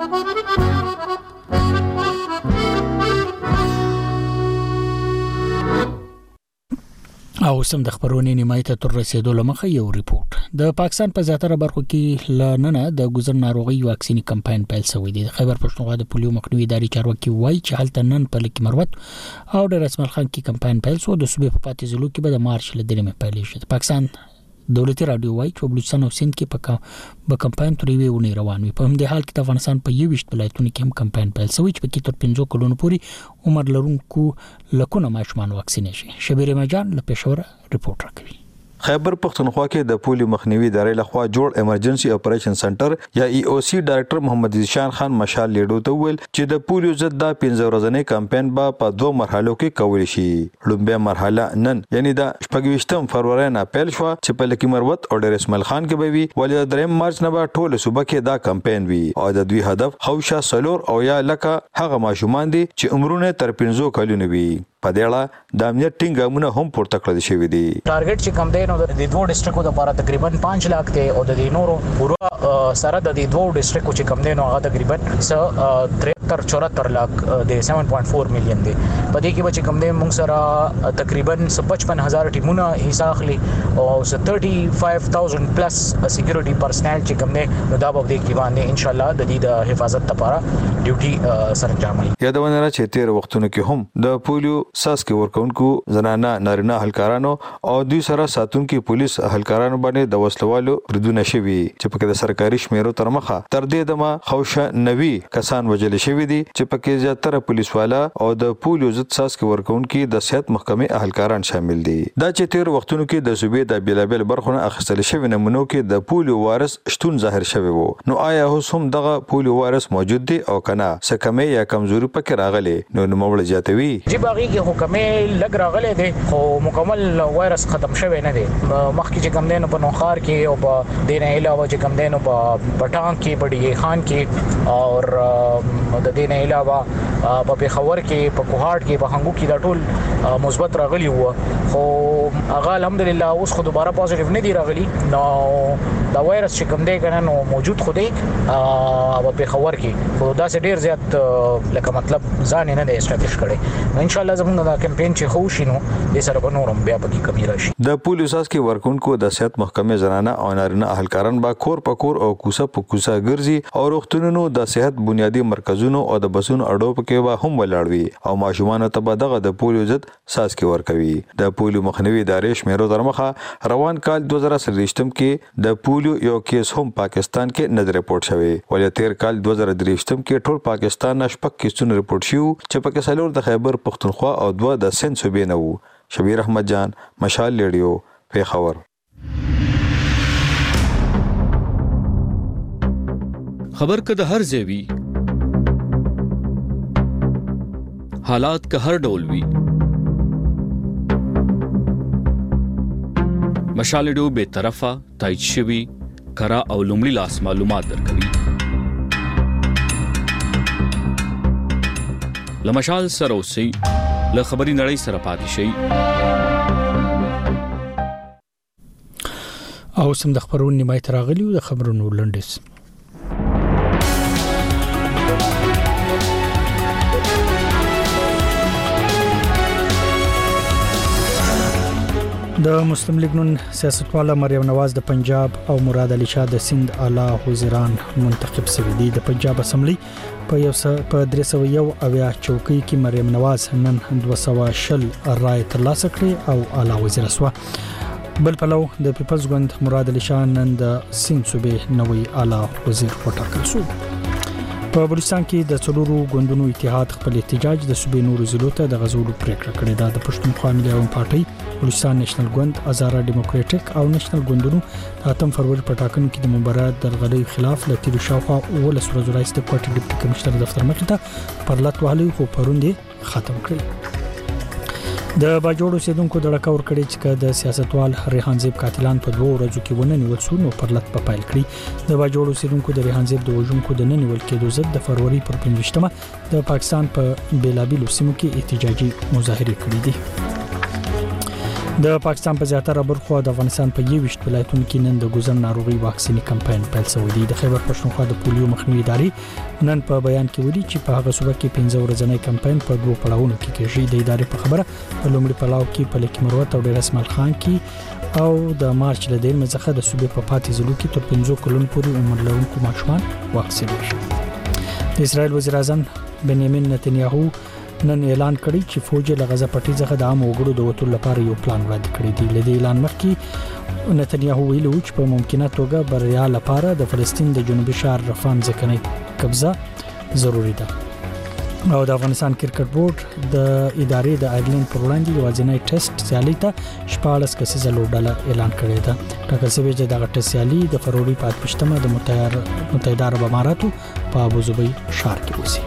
او سم د خبرونې نیمای ته تر رسیدو لمخه یو ریپورت. د پاکستان په زیاتره برخو کې لننه د ګذر ناروغي واکسینی کمپاین پیل شوی دی. خیبر پښتونخوا د پولیو مخنیوي ادارې چارواکي وایي چې حالت نن په لکه مروت او د رسمل خان کې کمپاین پیل شو. د صوبې په پاتې ضلعو کې به د مارچ لدرمه پیل شي. پاکستان دولتي رادیو وایي چې بلوچستان او سند کې په په کمپاین ترې ونی روان وي. په همدې حال کې د افغانستان په یو وشت ولایتونو کې هم کمپاین پیل شوی چې په کې تر پنځه کلونو پورې عمر لرونکو لکونه ماشومان واکسینې شي. شبیر مجان له پېښور ریپورت راکوي. خیبر پختونخوا کې د پولیو مخنیوي ادارې لخوا جوړ ایمرجنسي اپریشن سنټر یا ای او سی ډایریکټر محمد ذیشان خان مشال لیډو ته ویل چې د پولیو ضد د پنځه ورځې کمپاین به په دوه مرحلو کې کول شي. لومبه مرحله نن یعنی د شپږویشتم فروری نه پیل شو چې په لکی مروت او ډیر اسماعیل خان کې به وي ولې د دریم مارچ نه به ټول صوبه کې دا کمپاین وي او د دوی هدف خوشا سلور او یا لکه هغه ماشومان دي چې عمرونه تر پنځه کلونو وي. په دې اړه د امنیت ټینګامونه هم پورته کړل شوی دي. ټارګټ چې کم دی نو د دوه ډیسټریکټو لپاره تقریبا پنځه لک ته او د نورو پورا سره د دوه ډیسټریکټو چې کم دی نو هغه تقریبا تر چورہتر لک د سات پوینټ چار میلیون دی. په دې کې به چې کم دی موږ سره تقریبا پچپن هزار ټیمونه حصہ اخلي او پنځه پنځه هزار پلس سکیورټي پرسنل چې کم دی نو دا به د کې باندې ان شاء الله د دې د حفاظت لپاره ډیوټي سرانجامي. یادونه را چې تیر وختونو کې هم د پولیو ساس کې ورکونکو زنانه نارینه هلکارانو او دوی سره ساتونکو پولیس هلکارانو باندې د وسلوالو ردونه شوي چې پکې د سرکاري شمیرو تر مخه تر دې دمه خوشه نوي کسان وجل شوي دي چې پکې زیاتره پولیس والا او د پولیو ضد ساس کې ورکونکو د صحت محکمې اهلکاران شامل دي. دا چې تیر وختونو کې د صوبې د بیلابل برخونه اخیستل شوی نمونو کې د پولیو وایرس شتون ظاهر شوی وو. نو آیا اوس هم دغه پولیو وایرس موجود دی او کنه څه کمی یا کمزوري پکې راغلي نو نو موږ زیاتوي. جی باغی کې حکمه لګ راغله دي خو مکمل وایرس ختم شوی نه دی. مخکې چې کم دینو په نوخار کې او په دینه علاوه چې کم دینو په پټان کې بډی خان کې او د دینه علاوه په پیښور کې په کوهاټ کې په هنګو کې دا ټول مثبت راغلی وو خو هغه الحمدلله اوس خو دوباره پوزټیو نه دی راغلی نو دا وایرس چې کوم دی کنه نو موجود خو دی او په خبر کې خو دا سه ډیر زیات لکه مطلب ځان نه دی استابلیش کړي ان شاء الله زموږ دا کمپاین چې خو شینو د سره بنورم بیا پکې کمی راشي د پولیس اس کې ورکونکو د صحت محکمې زنانه او نارینه اهلکاران با کور په کور او کوسه په کوسه ګرځي او روغتونونو د صحت بنیادی مرکزونو او د بسونو اډو پکې به هم ولاړوي او ماشومان ته به دغه د پولیو ضد ساس کې ورکوي د پولیو مخنیوي ادارې شمیرو درمخه روان کال دوه زره سلويشتم کې د پولیو یو کیس هم پاکستان کې نه ریپورت شوی ولې تیر کال دوه زره دریشتم کې ټول پاکستان نشپک کیسونه ریپورت شو چې پکې سلور د خیبر پختونخوا او دوه د سند صوبې نه وو. شبیر احمد جان مشال ریډیو پیښور. خبر که د هر ځای وي حالات که هر ډول وي مشال ریډیو به طرفه تایید شوی کرا او لومړی لاس معلومات درکوي. لمشال سره اوسئ له خبري نړۍ سره پاتې شئ. او سم د خبرونو نیمه تر راغلی د خبرونو لنډیس. د مسلم لیگ نون سیاستواله مریم نواز د پنجاب او مراد علي شاه د سند اعلی وزیران منتخب شوي دي. د پنجاب اسمبلی په یو په درې سوه یو اویا چوکۍ کې مریم نواز نن دوه سوه شل رای ترلاسه کړې او اعلی وزیر شوه. بل پلو د پیپلز ګوند مراد علي شاه نن د سند صوبې نوې اعلی وزیر وټاکل شو. په بلوچستان کې د څلورو ګوندونو اتحاد خپل احتجاج د صوبې نورو ضلعو ته د غزولو پریکړه کړې ده. د پښتونخوا ملي عوام پارټي، بلوچستان نېشنل ګوند، هزاره ډیموکراټک او نېشنل ګوندونو د اتم فروری په ټاکنو کې د مبارزې درغلۍ خلاف له تیر شاوخوا ولس ورځو راځي د کوټې ډیپټي کمشنر دفتر مخې ته پرلط وهلي خو پروندې ختم کړی. د باجوړ اوسیدونکو د ډکور کړي چې د سیاستوال ریحان زیب قاتلان په دوه ورځو کې ونه نیول شو نو پرلط په پایل کړی. د باجوړ اوسیدونکو د ریحان زیب د وژونکو د نه نیول کېدو ضد د فروری پر پنځمه د پاکستان په بیلابیلو سیمو کې احتجاجي مظاهره کړې دي. د پاکستان په زیاتره برخو د افغانستان په یوشت ولایتونو کې نن د ګوزن ناروغي واکسینی کمپاین پیل شوی دی. د خیبر پښتونخوا د پولیو مخنیوي ادارې نن په بیان کې ویلي چې په هغه صوبه کې پنځه ورځنی کمپاین په دوه پړاوونو کې کېږي. د ادارې په خبره په لومړي پړاو کې په لیک مروت او ډیر اسماعیل خان کې او د مارچ له دیرمه څخه د صوبې په پاتې ضلعو کې تر پنځه کلونو پورې عمر لرونکو ماشومان واکسینېږي. د اسرائیل وزیر اعظم بنیامین نتنیاهو نن اعلان کړی چې فوج له غزه پټي څخه د عام وګړو د وټول لپاره یو پلان وړاندې کړی دی. لدې اعلان مخکې نتنیاهو ویلو چې په ممکنه توګه بریا لپاره د فلسطین د جنوبي شهر رفان ځکنۍ قبضه ضروری ده. او د افغانستان کرکټ بورډ د ادارې د آیرلند پر وړاندې یوازینی ټیسټ سیالي ته شپاړس کسیزه لوبډله اعلان کړې ده. ټاکل شوی چې دغه ټیسټ سیالي د فروری په پښتمه د متحده عرب اماراتو په ابوظبي ښار کې وسی.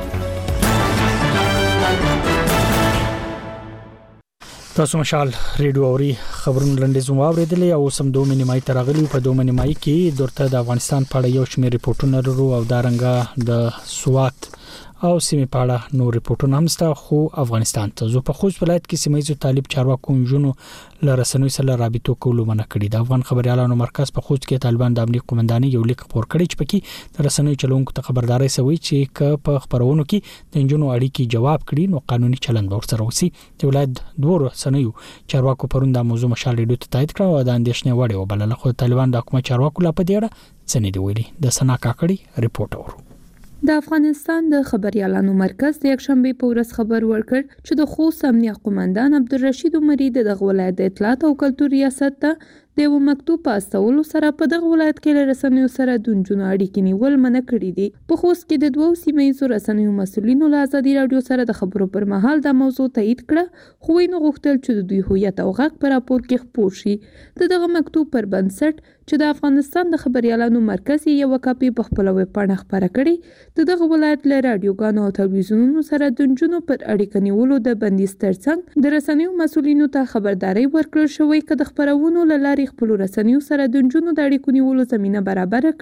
تاسو مشال ریډیو اوري خبرونه لنډیز مو اوریدلې او سم دوه نیمای ترغلی په دوه نیمای کې درته د افغانستان په اړه یو شمېر ریپورتونه لرو او دارنګه د سوات او سیمه پاړه نو ریپورتونه هم ستا خو افغانستان ته زو په خوست ولایت کې سیمایي طالب چارواکو جنونو لرسنوي سره رابطو کولو منع کړی. د افغان خبريالانو مرکز په خوست کې طالبان د امنیت قومنداني یو لیک خبر کړی چې پکې د رسنوي چلونکو ته خبرداري سوي چې ک په خبرونو کې د جنونو اړیکی جواب کړي نو قانوني چلند ورسره وسی. د ولایت دوه رسنوي چارواکو پرون د موضوع مشال ریډیو ته تایید کړو او د اندیشنې وړي وبلل خو طالبان د حکومت چارواکو لا په دې اړه څه نه دی ویلي. د سنا کاکړي ریپورت اورو. د افغانستان د خبريالانو مرکز د یکشنبه په ورځ خبر ورکړ چې د خوست امنیت قومندان عبدالرشید عمری د دغه ولایت د اطلاعات او کلتور ریاست ته د یو مکتوب په استولو سره په دغه ولایت کې له رسنیو سره د نجونو اړیکې نیول منع کړي دي. په خوست کې د دوه سیمه‌ییزو رسنیو مسؤلینو له ازادي راډیو سره د خبرو پر مهال د موضوع تایید کړه خو یې نو غوښتل چې د دوی هویت او غږ په راپور کې خپور شي. د دغه مکتوب پر بنسټ چې د افغانستان د خبريالانو مرکز یو کاپي په خپل ویب پاڼه خبره کړي د دغه ولایت له رادیوګانو او تلویزیونونو سره د نجونو پر اړیکه نیولو د بندیز ترڅنګ د رسنیو مسؤلینو ته خبرداري ورکړل شوې چې د خبرونو له لارې خپل رسنیو سره د نجونو د اړیکو نیولو زمينه برابر کړي.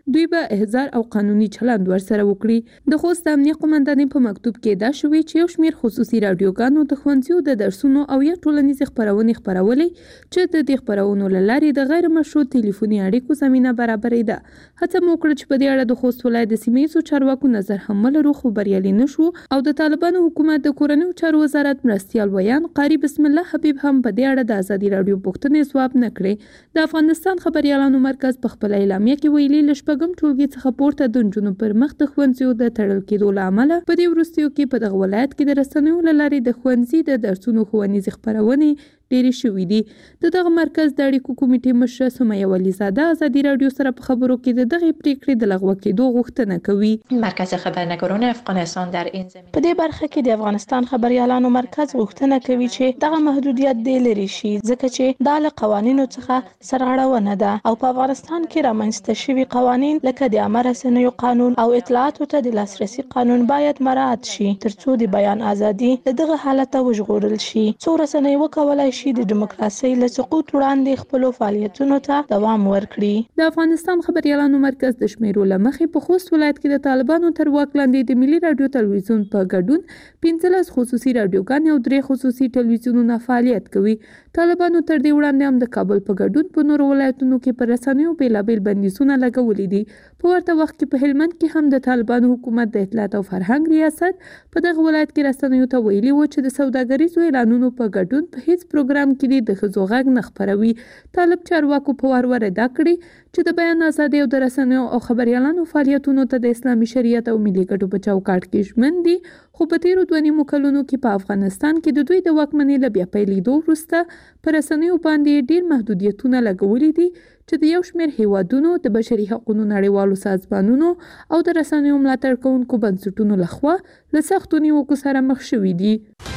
دوی به احضار او قانوني چلند ورسره وکړي. د خوست امنیه قومندانۍ په مکتوب کې دا شوی چې یو شمېر خصوصي راډیوګانو د ښوونځیو د درسونو او یا ټولنیزې خپرونې خپرولې چې د دې خپرونو له لارې د غیر مشروع ټلیفوني اړیکو زمینه برابرېده. هڅه مو وکړه چې په دې اړه د خوست ولایت د سیمه ییزو چارواکو نظر هم ولرو، خو بریالي نه شو او د طالبانو حکومت د کورنیو چارو وزارت مرستیال ویان قاری بسم الله حبیب هم په دې اړه د ازادي راډیو پوښتنې ځواب نه کړې. د افغانستان خبريالانو مرکز په خپل اعلامیه کې ویلي ل شپږم ټولګي څخه پورته د نجونو پر مخ د ښوونځیو د تړل کېدو له امله په دې وروستیو کې په دغه ولایت کې د رسنیو له لارې د ښوونځي د درسونو ښوونیزې خپرونې ډېرې شوي دي. د دغه مرکز د اړیکو کمیټې مشره سمیه ولیزاده ازادي راډیو سره په خبرو کې د دغې پریکړې د لغوه کېدو غوښتنه کوي. مرکز خبرنگاران افغانستان در این زمینه په دې برخه کې د افغانستان خبريالانو مرکز غوښتنه کوي چې دغه محدودیت دې لري شي، ځکه چې دا له قوانینو څخه سرغړونه ده او په افغانستان کې رامنځته شوي قوانین لکه د عامه رسنیو قانون او اطلاعاتو ته د لاسرسي قانون باید مراعات شي ترڅو د بیان ازادي له دغه حالته وژغورل شي. څو رسنۍ وکولای شي د دیموکراسۍ له سقوط وړاندې خپل فعالیتونو ته دوام ورکړي. د افغانستان خبريالانو مرکز د شمیرو له مخې په خوست ولایت کې د طالبانو تر واک لاندې د ملي راډیو تلویزیون په ګډون پنځلس خصوصي راډیوګانې او درې خصوصي ټلویزیونونه فعالیت کوي. طالبانو تر دې وړاندې هم د کابل په ګډون په نورو ولایتونو کې پر رسنیو بیلابیل بندیزونه لګولي دي. په ورته وخت کې په هلمند کې هم د طالبانو حکومت د اطلاعات او فرهنګ ریاست په دغه ولایت کې رسنیو ته ویلي و چې د سوداګریزو اعلانونو په ګډون په هیڅ پروګرام کې د ښځو غږ نه خپروي. طالب چارواکو په وار ور ادا کړي چې د بیان ازادي او د رسنیو او خبريالانو فعالیتونو ته د اسلامي شریعت او ملي ګټو په چوکاټ کې ژمن دي، خو په تیرو دوه نیمو کلونو کې په افغانستان کې د دوی د واکمنۍ له بیا پیلېدو وروسته په رسنیو باندې ډېر محدودیتونه لګولي دي چې د یو شمېر هیوادونو د بشري حقوقو نړیوالو سازمانونو او د رسنیو ملاتړ کوونکو بنسټونو لخوا له سختو نیوکو سره مخ شوي دي.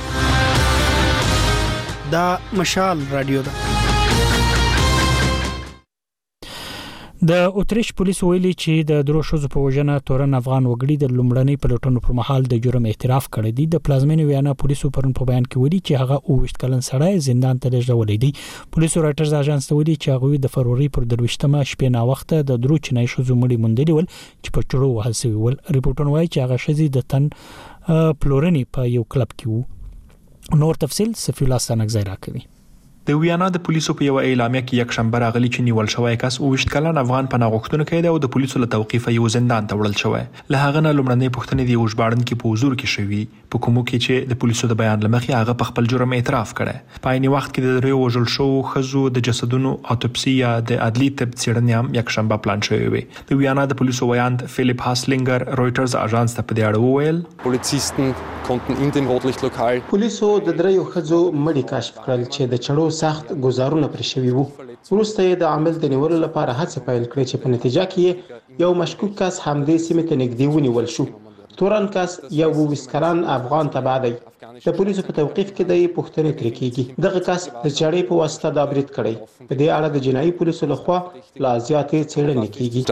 دا مشال رادیو ده. د اتریش پولیس ویلي چې د درو شوزو په وجنه تورن افغان وګړي د لومړنۍ پلټونو پر مهال د جرم اعتراف کړی دی. د پلازمینې ویانا پولیسو پرون په بیان کې ویلي چې هغه اوویشت کلن سړی زندان ته لېږدولی دی. پولیسو رایټرز اژانس ته ویلي چې هغوی د فروری پر درویشتمه شپې ناوخته د درو چینایي ښځو مړي موندلي ول چې په چړو وهل سوي ول. ریپورټونه وایي چې هغه ښځې د تن پلورنې په یو کلب کې وو. نور تفصیل صفی الله ستانکزی راکوي. د ویانا د پولیسو په یو اعلامیه کې یک شنبه راغلی چې نیول شوی کس اوویشت کلن افغان پناه غوښتونکی دی او د پولیسو له توقیفه یو زندان ته وړل شوی. له هغه نه لومړنۍ پوښتنې د یو ژباړونکي په حضور کې شوي، په کومو کې چې د پولیسو د بیان له مخې هغه په خپل جرم اعتراف کړی. په عین وخت کې د دریو وژل شوو ښځو د جسدونو اتوپسي یا د عدلي طب څېړنې هم یک شنبه پلان شوې وې. د ویانا د پولیسو ویاند فیلیپ هاسلینګر رویټرز اژانس ته په دې اړه وویل: پولیسستان konnten in dem Rotlichtlokal پولیسو د دریو ښځو مړي کشف کړل چې د چړو سخت گزارونه پر شوي وو. وروسته یې د عامل د نیولو لپاره هڅه پیل کړې چې په نتیجه کې یو مشکوک کس همدې سیمې ته نږدې ونیول شو. تورن کس یو اوویشت کلن افغان تبع دی. د پولیسو په توقیف کې د پوښتنې ترې کېږي. دغه کس د چړې په واسطه دا برید کړی. په دې اړه د جنایي پولیسو لخوا لا زیاتې څېړنې کېږي.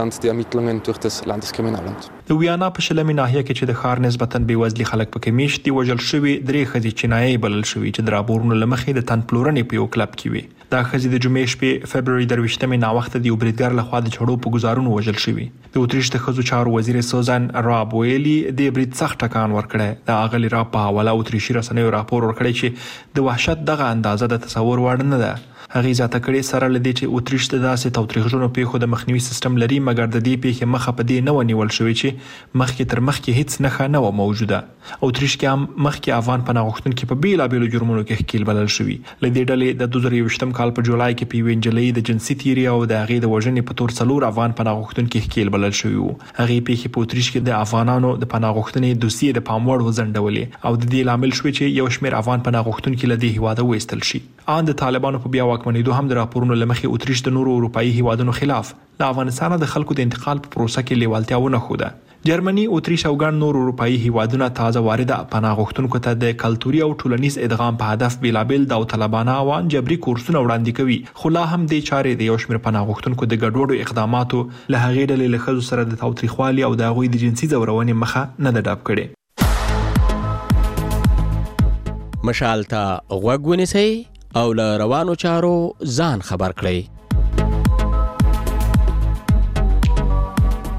د ویانا په شلمې ناحیه کې چې د ښار نسبتاً بېوزلي خلک پکې میشت دي، وژل شوي درې ښځې چینایي بلل شوي چې د راپورونو له مخې د تن پلورنې په یو کلب کې وي. دا ښځې د جمعې شپې فبروري درویشتمې ناوخته د یو بریدګر لخوا د چړو په ګزارونو وژل شوي. د اتریش د ښځو چارو وزیر سوزان راب ویلي دې برید سخت ټکان ورکړی. د اغلې راب په حواله اتریشي رسنیو راپور ورکړی چې د وحشت دغه اندازه د تصور وړ نه ده. هغې زیاته کړې سره له دې چې اتریش د داسې تاوتریخجنو پیښو د مخنیوي سیستم لري، مګر د دې پیښې مخه په دې نه و نیول شوې چې مخکې تر مخکې هیڅ نښه نه وه موجوده. اتریش کې هم مخکې افغان پناه غوښتونکي په بېلابېلو جرمونو کې ښکیل بلل شوي. له دې ډلې د دوه زره یوویشتم کال په جولای کې په یوې نجلۍ د جنسي تیري او د هغې د وژنې په تور څلور افغان پناه غوښتونکي ښکیل بلل شوي وو. هغې پیښې په اتریش کې د افغانانو د پناه غوښتنې دوسیې د پام وړ وځنډولې او د دې لامل شوې چې یو شمېر افغان پناه غوښتونکي له دې هېواده وایستل شي. ان د طالبانو په بیا واکمنېدو هم د راپورونو له مخې اتریش د نورو اروپایي هېوادونو خلاف له افغانستانه د خلکو د انتقال په پروسه کې لیوالتیا ونه ښوده. جرمني، اتریش او ګڼ نور اروپایي هېوادونه تازه وارده پناه غوښتونکو ته د کلتوري او ټولنیز ادغام په هدف بېلابېل داوطلبانه او ان جبري کورسونه وړاندې کوي. خو لا هم دې چارې د یو شمېر پناه غوښتونکو د ګډوډو اقداماتو له هغې ډلې له ښځو سره د تاوتریخوالي او د هغوی د جنسي ځورونې مخه نه ده ډب کړې. مشال ته غوږ ونیسئ او له روانو چارو ځان خبر کړئ.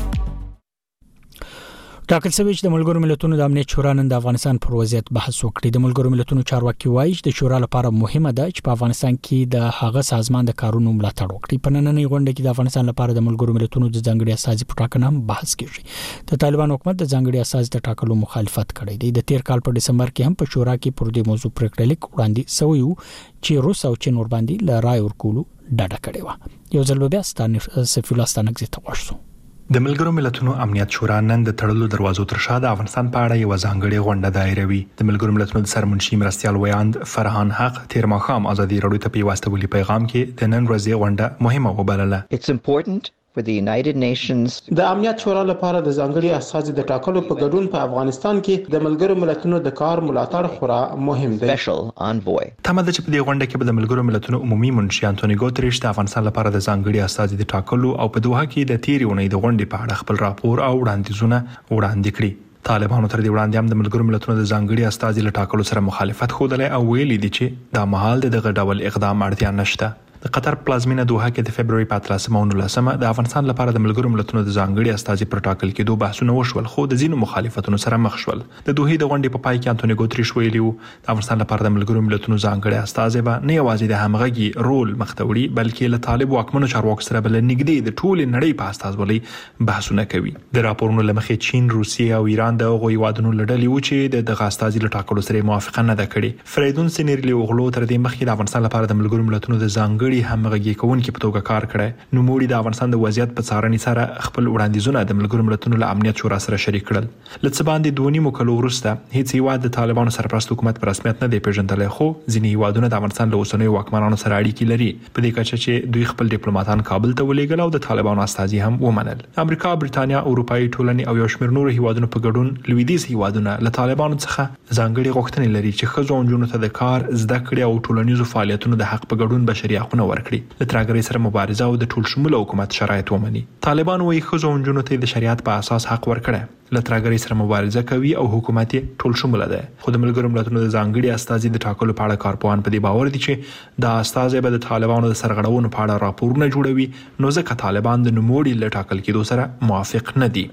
ټاکل شوی چې د ملګرو ملتونو د امنیت شورا نن د افغانستان پر وضعیت بحث وکړي. د ملګرو ملتونو چارواکي وایي چې د شورا لپاره مهمه ده چې په افغانستان کې د هغه سازمان د کارونو ملاتړ وکړي. په نننۍ غونډه کې د افغانستان لپاره د ملګرو ملتونو د ځانګړي استازي په ټاکنه هم بحث کیږي. د طالبان حکومت د ځانګړي استازي د ټاکلو مخالفت کړی دی. د تیر کال په ډسمبر کې هم په شورا کې پر دې موضوع پریکړه لیک وړاندې شوی و چې روس او چین ور باندې ل رای ورکولو ډاډه کړی و. یو ځل بیا ستانه سفیلا ستانګ زیته وښو. د ملګرو ملتونو امنیت شورا نن د تړلو دروازو تر شا د افغانستان په اړه یو ځانګړې غونډه دایروي. د ملګرو ملتونو د سرمنشي مرستيال ویاند فرحان حق تیر ماښام ازادي راډیو ته په واستولي پیغام کې د نن ورځې غونډه مهمه وبلله. It's important for the United Nations د امنیت شورا لپاره د ځانګړي استازي د ټاکلو په ګډون په افغانستان کې د ملګرو ملتونو د کار ملاتړ خورا مهم دی. special envoy تمه ده چې په دې غونډه کې به د ملګرو ملتونو عمومي منشي انټونی ګوتریش د افغانستان لپاره د ځانګړي استازي د ټاکلو او په دوحه کې د تیرې اونۍ د غونډې په اړه خپل راپور او وړاندیزونه وړاندې کړي. طالبانو تر دې وړاندې هم د ملګرو ملتونو د ځانګړي استازي له ټاکلو سره مخالفت خوده او ویلي دي چې دا مهال دغه ډول اقدام اړتیا نشته. د قطر پلازمینه دوحه کې د فبرवरी په اتلسمه او نولسمه د افغانستان لپاره د ملګرو ملتونو د ځانګړي استازي پر ټاکل کېدو بحثونه وشول، خو د ځینو مخالفتونو سره مخ شول. د دوحې د غونډې په پای کې انټونی ګوتریش ویلي وو د افغانستان لپاره د ملګرو ملتونو ځانګړي استازي به نه یوازې د همغږي رول مختوري بلکې له طالب واکمنو چارواکو سره بل نږدې د ټول نړۍ په استازولۍ بحثونه کوي. د راپورونو لمخې چین، روسیه او ایران د هغوی وادونو لړلې و چې د دغه استازي له ټاکلو سره موافقه نه ده کړې. فریدون سینیرلی اوغلو تر دې مخکې د افغانستان لپاره د ملګرو ملتونو د ځانګړي همغږي کې په توګه کار کړی. نو موږ د افغانستان د وضعیت په څارنې سره خپل وړاندیزونه د ملګرو ملتونو له امنیت شورا سره شریک کړل. لڅ باندې دوه نیمو کلو وروسته هیڅ هیواد د طالبانو سرپرست حکومت په رسمیت نه دی پیژندلی، خو ځینې هیوادونه د افغانستان له اوسنیو واکمنانو سره اړیکې لري، په دې کچه چې دوی خپل ډیپلوماټان کابل ته ولېږل او د طالبانو استازي هم ومنل. امریکا، برېټانیا، اروپایي ټولنې او یو شمېر نورو هیوادونو په ګډون لویدیځ هیوادونه له طالبانو څخه ځانګړي غوښتنې لري چې ښځو او نجونو ته د کار، زده کړې او ټولنیزو فعالیتونو د حق په ګډون بشري حقونه ورکړي. له ترهګرۍ سره مبارزه او د ټول شموله حکومت شرایط ومني. طالبان وايي ښځو او نجونو ته د شریعت په اساس حق ورکړي، له ترهګرۍ سره مبارزه کوي او حکومت ټول شموله ده. خو د ملګرو ملتونو د ځانګړي استازي د ټاکلو په اړه کارپوهان په دې باور دي چې دا استازي به د طالبانو د سرغړونو په اړه راپورونه جوړوي، نو ځکه طالبان د نوموړي له ټاکل کېدو سره موافق نه دي.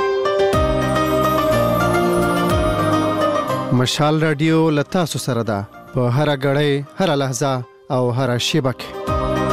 مشال رادیو لتاسو سره ده په هر غړې، هر لحظه او هر شیبه کې.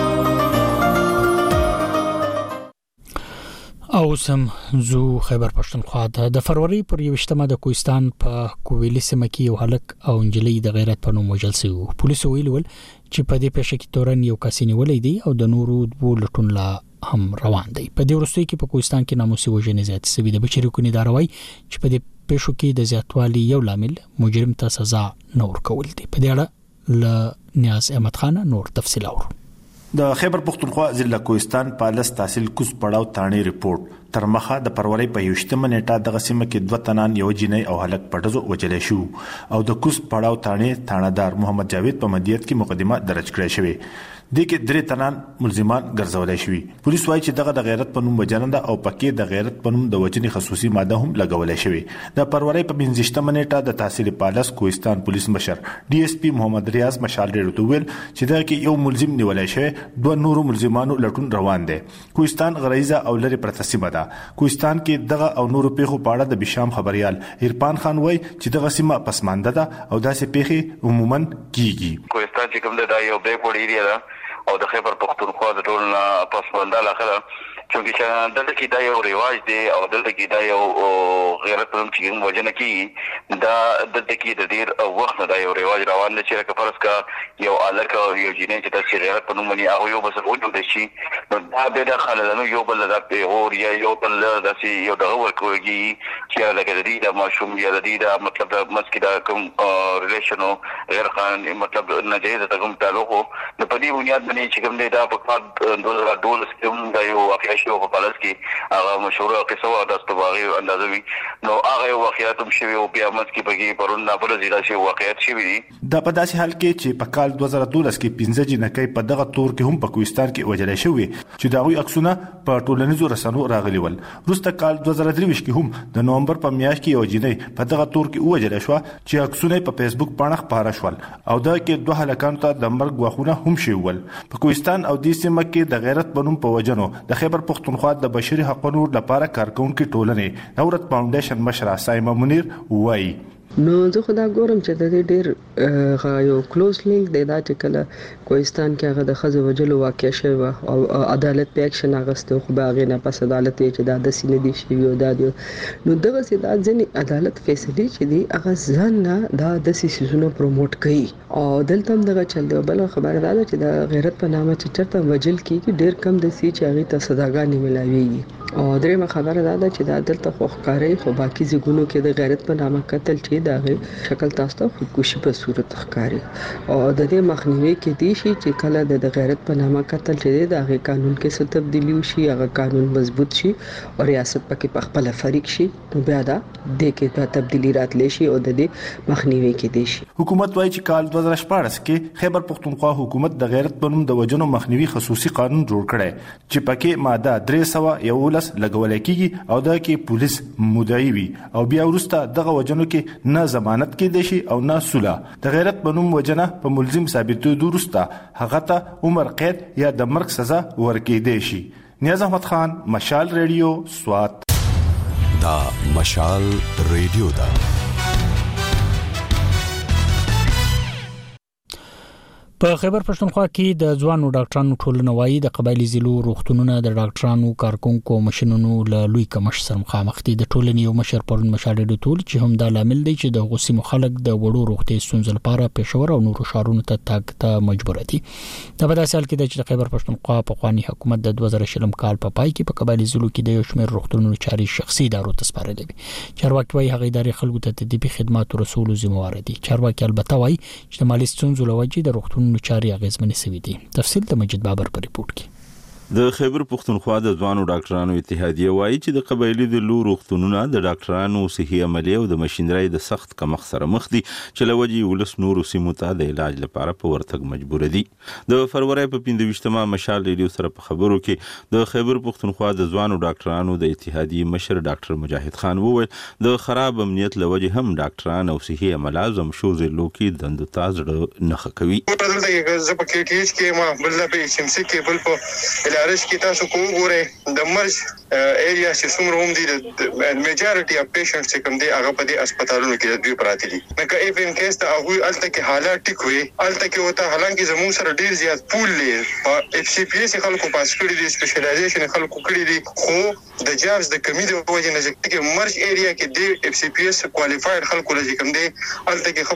او سم زو خیبر پښتونخوا ته د فروری پر یوشتمه د کوهستان په کوویلی سیمه کې یو هلک او انجلی د غیرت په نوم وژل شوی. پولیسو ویلي ول چې په دې پیښه کې تورن یو کس نیولې دی او د نورو دوه لټون لا هم روان دی. په دې وروستي کې په کوهستان کې ناموسي وژنې زیات شوي د بشري حقوقو ادارې چې په دې پیښو کې د زیاتوالي یو لامل مجرم ته سزا نه ورکول دي. په دې اړه ل نیاز احمد خان نور تفصیل اورو. د خیبر پختونخوا ضلع کوهستان پالس تحصیل کوس پړاو تانې ریپورت تر مخه د فروری په یوشتمه نیټه د غسیمه کې دوه تنان یو جنۍ او هلک پټزو وجلې شو او د کوس پړاو تانې تانادار محمد جاوید په مدیریت کې مقدمه درج کړې شوې. د کې درې تنان ملزمان ګرځولای شوی. پولیس وايي چې دغه د غیرت په نوم وجنه ده او پکې د غیرت په نوم د وجنې خصوصي ماده هم لګولای شوی. د فروری په پنځمه نیټه د تحصیل پالس کوهستان پولیس مشر ډي اس پی محمد ریاض مشال ډېر ویل چې دا کې یو ملزم نیولای شوی، دوه نورو ملزمانو لټون روان دي. کوهستان غریزه او لری پرتسمه ده. کوهستان کې دغه او نورو پیښو په اړه د بشام خبريال عرفان خان وایي چې دغه سیمه پسمانده ده او داسې پیښې عموما کیږي. کوهستان چې کوم ده یو بیکورډ ایریا ده او د خیبر پختونخوا د ټول پسمانده علاقه چونکه چې دلته کې دا یو رواج دی او دلته کې دا یو غیرت پرم چې وجنه کې دا دلته کې د ډیر وخت دا یو رواج روان دی چې فرض کا یو الکه یو جنې چې د غیرت په نوم باندې هغه یو بس وجود شي نو دا به د خلانو یو بل د پیغور یا یو بل د سی یو دغه ورکوږي چې لکه د دې د ماشوم یا د دې د مطلب د مسکی د کوم ریلیشنو غیر قانوني مطلب ناجایز د کوم تعلق نو په دې بنیاد باندې چې کوم دی دا په کال دوه هزار دولس کې دا یو واقعي شو په پالس کې هغه مشهور قصه و د استواري اندازوي نو هغه واقعیت هم شوی او بیا منځ کې پکې پرون نابل ضلع شي واقعیت شي وي د په داسې حال کې چې په کال دوه زره دولس کې پنځه جنکۍ په دغه تور کې هم په کوهستان کې وجل شوی چې دا غوي عکسونه په ټولنیزو رسنیو راغلي ول. وروسته کال دوه زره درې کې هم د نومبر په میاشت کې یو جنۍ په دغه تور کې وجل شو چې عکسونه په فیسبوک باندې خبره شول او دا کې دوه هلکانو ته د مرګ غوښونه هم شوی ول. په کوهستان او د سیمه کې د غیرت بنوم په وجنو د خیبر پختونخوا د بشري حقوقو لپاره کارکونکو ټولنې نورت فاونډیشن مشر سایما منیر وایي نو زه خو دا ګورم چې د دې ډېر یو کلوز لینک دی دا چې کله کوهستان کې هغه د ښځو وژلو واقع شوی او عدالت په اکشن اخیستی خو به هغې نه پس عدالت یې چې دا داسې نه دي شوي او دا دی نو دغسې دا ځینې عدالت فیصلې چې دي هغه ځان نه دا داسې څیزونه پروموټ کوي او دلته هم دغه چل دی. بله خبره دا ده چې د غیرت په نامه چې چېرته وژل کېږي ډېر کم داسې چې هغې ته سزاګانې میلاویږي او درېیمه خبره دا ده چې دا دلته خو ښکاري خو باقي ځایونو کې د غیرت په نامه قتل چې د هغې شکل تاسو ته خودکشي په صورت ښکاري او د دې مخنیوي کېدی شي چې کله د غیرت په نامه قتل چې دی د هغې قانون کې څه تبدیلي وشي هغه قانون مضبوط شي او ریاست پکې په خپله فریق شي نو بیا دا دې کې دا تبدیلي راتلی شي او د دې مخنیوي کېدی شي. حکومت وایي چې کال دوه زره شپاړس کې خیبر پختونخوا حکومت د غیرت په نوم د وژنو مخنیوي خصوصي قانون جوړ کړی چې پکې ماده درې سوه یولس لګول کېږي او دا کې پولیس مدعي وي او بیا وروسته دغه وژنو کې نه ضمانت کېدی شي او نه سوله. د غیرت په نوم وژنه په ملزم ثابتېدو وروسته هغه ته عمر قید یا د مرګ سزا ورکېدی شي. نیاز احمد خان، مشال ریډیو، سوات. دا مشال ریډیو دا په خیبر پښتونخوا کې د ځوانو ډاکټرانو ټولنه وایي د قبایلی ضلعو روغتونونه د ډاکټرانو کارکونکو ماشينونو له لوی کمښت سره مخامخ دي. د ټولنې یو مشر پرون مشاهده ټول چې هم دا لامل دی چې د غوسې مخالک د وړو روغتي ستونزو لپاره پېښور او نورو شهرونو ته تګ ته مجبور دي. دا په داسې حال کې د خیبر پښتونخوا په خواني حکومت د دوه زره شلم کال په پای کې په قبایلی ضلعو کې د یو شمېر روغتونونو چاري شخصي ادارو ته سپارلې دي. چارواکي وايي هغه ادارې خلکو ته د طبي خدماتو رسولو ذمہوار دي. چارواکي البته وايي چې د مالي ستونزو لوجې د روغتونونو چاري اغیزمنې سوي دي. تفصیل د مجید بابر په ریپورت کې. د خیبر پختونخوا د ځوانو ډاکټرانو اتحادیه وایي چې د قبایلی د لو روغتونونو د ډاکټرانو صحي عملیه او د ماشينري د سخت کمښت سره مخ دي چې لوجي ولس نور سیمو ته د علاج لپاره په ورتګ مجبور دي. د فروری په پنځه ویشتمه مشال ریډیو سره په خبرو کې د خیبر پختونخوا د ځوانو ډاکټرانو د اتحادیه مشر ډاکټر مجاهد خان وویل د خراب امنیت لوجه هم ډاکټران او صحي عملازم شوزې لوکي دندو تازړه نخ کوي. زه په کې ټیچ کې ما بل په سیمسي کې بل په لارش کې تاسو کو ګوره د مرز ایریا چې څومره هم دي د میجارټي اف پیشنټس چې کوم دي هغه په دې هسپتالونو کې د دوی پراته دي. نو اف ان کیس ته هغه الته کې حالات ټیک وي الته کې وته حالانکه زموږ سره ډیر زیات پول لري او اف سی پی اس خلکو پاس کړی دي سپیشلایزیشن خلکو کړی دي خو د جابز د کمی د وجه نه چې مرز ایریا کې د اف سی پی اس کوالیفاید خلکو لږ کم دي الته کې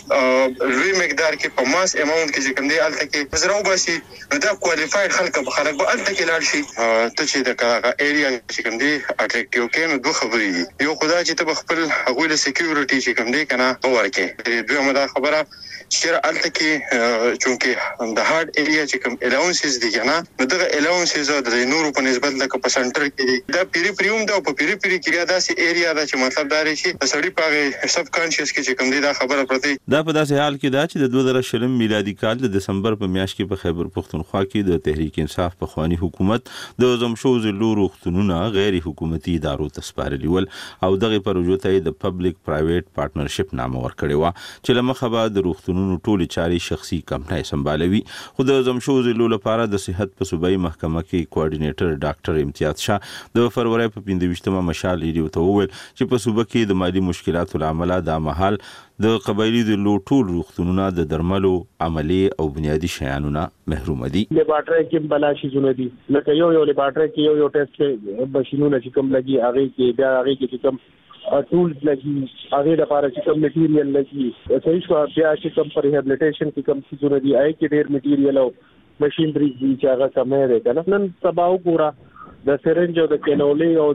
خو لوی مقدار کې په ماس اماونت کې کم دي الته کې زراو باسي دا کوالیفاید خلک به خلک به الته کې لاړ شي ته چې د کاغه ایریا چې کوم دی اټریکټیو کې نو دوه خبرې دي. یو خدای چې ته خپل هغه له سکیورټي چې کوم دی کنه ورکه دوه مدا خبره چې الته کې چونکه د هارد ایریا چې کوم الاونسز دي کنه نو دغه الاونسز د نورو په نسبت لکه په سنټر کې دي دا پیری پریوم دا په پیری پیری کې دا سي ایریا دا چې مطلب دا لري چې سړی پاغه سب کانشس کې چې کوم دی دا خبره پرته دا په داسې حال کې دا چې د دوه زره شلم میلادي کال د دسمبر په میاشت کې په خیبر پختونخوا کې د تحریک انصاف په خواني حکومت د زمشوز لور روغتونونه غیر حکومتي ادارو ته سپارلي ول او دغه پروژو ته د پبلک پرایویټ پارټنرشپ نامه ورکړی و چې لمخه به د روغتونونو ټولي چاري شخصي کمپنۍ سمبالوي. خو د زمشوز لور لپاره د صحت په صوبایي محکمه کې کوارډینیټر ډاکټر امتیاز شاه د فروری په پنځه ویشتمه مشال ریډیو ته وویل چې په صوبه کې د مالي مشکلاتو لامل د مهال د قبایلی د لو ټول روغتونونه د درملو عملی او بنیادی شیانو نه محروم دي. لیبارټری کې بلاشي زونه دي لکه یو یو لیبارټری کې یو یو ټیسټ ماشينونه چې کوم لګي هغه کې بیا هغه کې چې کوم ټولز لګي هغه لپاره چې کوم میټیریل لګي صحیح شو بیا چې کوم پر ریهابلیټیشن کې کوم څه زونه دي آی کې ډیر میټیریل او ماشينري چې هغه کمه ده کنه نن سبا وګوره د سرنج او د کینولي او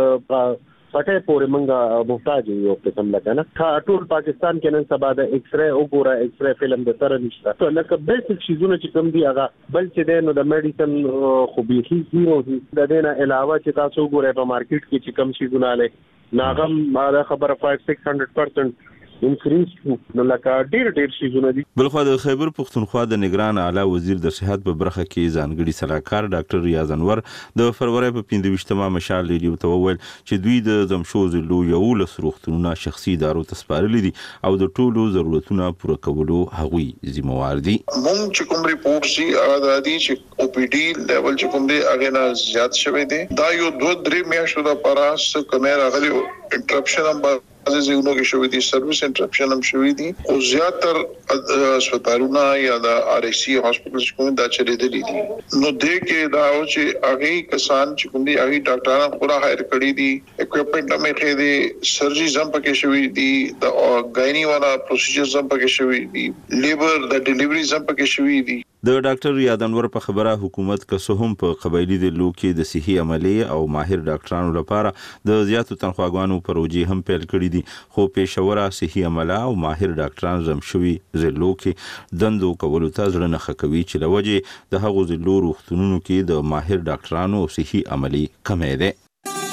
د پټه پورې منګه محتاج یو په کوم لکه نه ټول پاکستان کې نن سبا د ایکس ری وګوره ایکس ری فلم د سره نشته ته لکه بیسیک شیزونه چې کوم دی هغه بل چې دی نو د میډیسن خو به هی زیرو دی د دې نه علاوه چې تاسو وګورئ په مارکیټ کې چې کوم شیزونه لري ناغم ما خبره five six hundred percent انکریز نو لکه ډیر ډیر شیزونه دي. بلخو د خیبر پختونخوا د نگران اعلی وزیر د صحت په برخه کې ځانګړي سلاکار ډاکټر ریاض انور د فروری په پنځه مشال ریډیو ته وویل چې دوی د زمشو زلو یو لس روغتونونه شخصي ادارو ته سپارلي دي او د ټولو ضرورتونو پوره کولو هغوی ذمہوار دي. مونږ چې کوم ریپورت سي هغه د دې چې او پی ډي لیول چې کوم دی هغه نه زیات شوی دی. دا یو دوه درې میاشتو د پاراس کمره غلي انټرپشن هم ازونه کې شوې دي، سرویس انټرپشن هم شوې دي او زیاتر هسپتالونه یا د آر ای سی هاسپټلز کوم دا چلے دي. نو دې کې دا او چې هغه کسان چې کوم دي هغه ډاکټران پورا هایر کړی دي، اکوپمنټ هم کې دي، سرجری هم پکې شوې دي، د غاینی والا پروسیجرز هم پکې شوې دي، لیبر د ډیلیوریز هم پکې شوې دي. د ډاکټر ریاض انور په خبره حکومت که هم په قبایلی د لوکي د صحي عملیه او ماهر ډاکټرانو لپاره د زیاتو تنخواګانو پروژې هم پیل کړې دي، خو پېښوره صحي عمله او ماهر ډاکټران زم شوي زلو کې دندو کولو ته ځړه نه خکوي چې لوجه د هغو زلو روغتونونو کې د ماهر ډاکټرانو او صحي عملي کمې ده.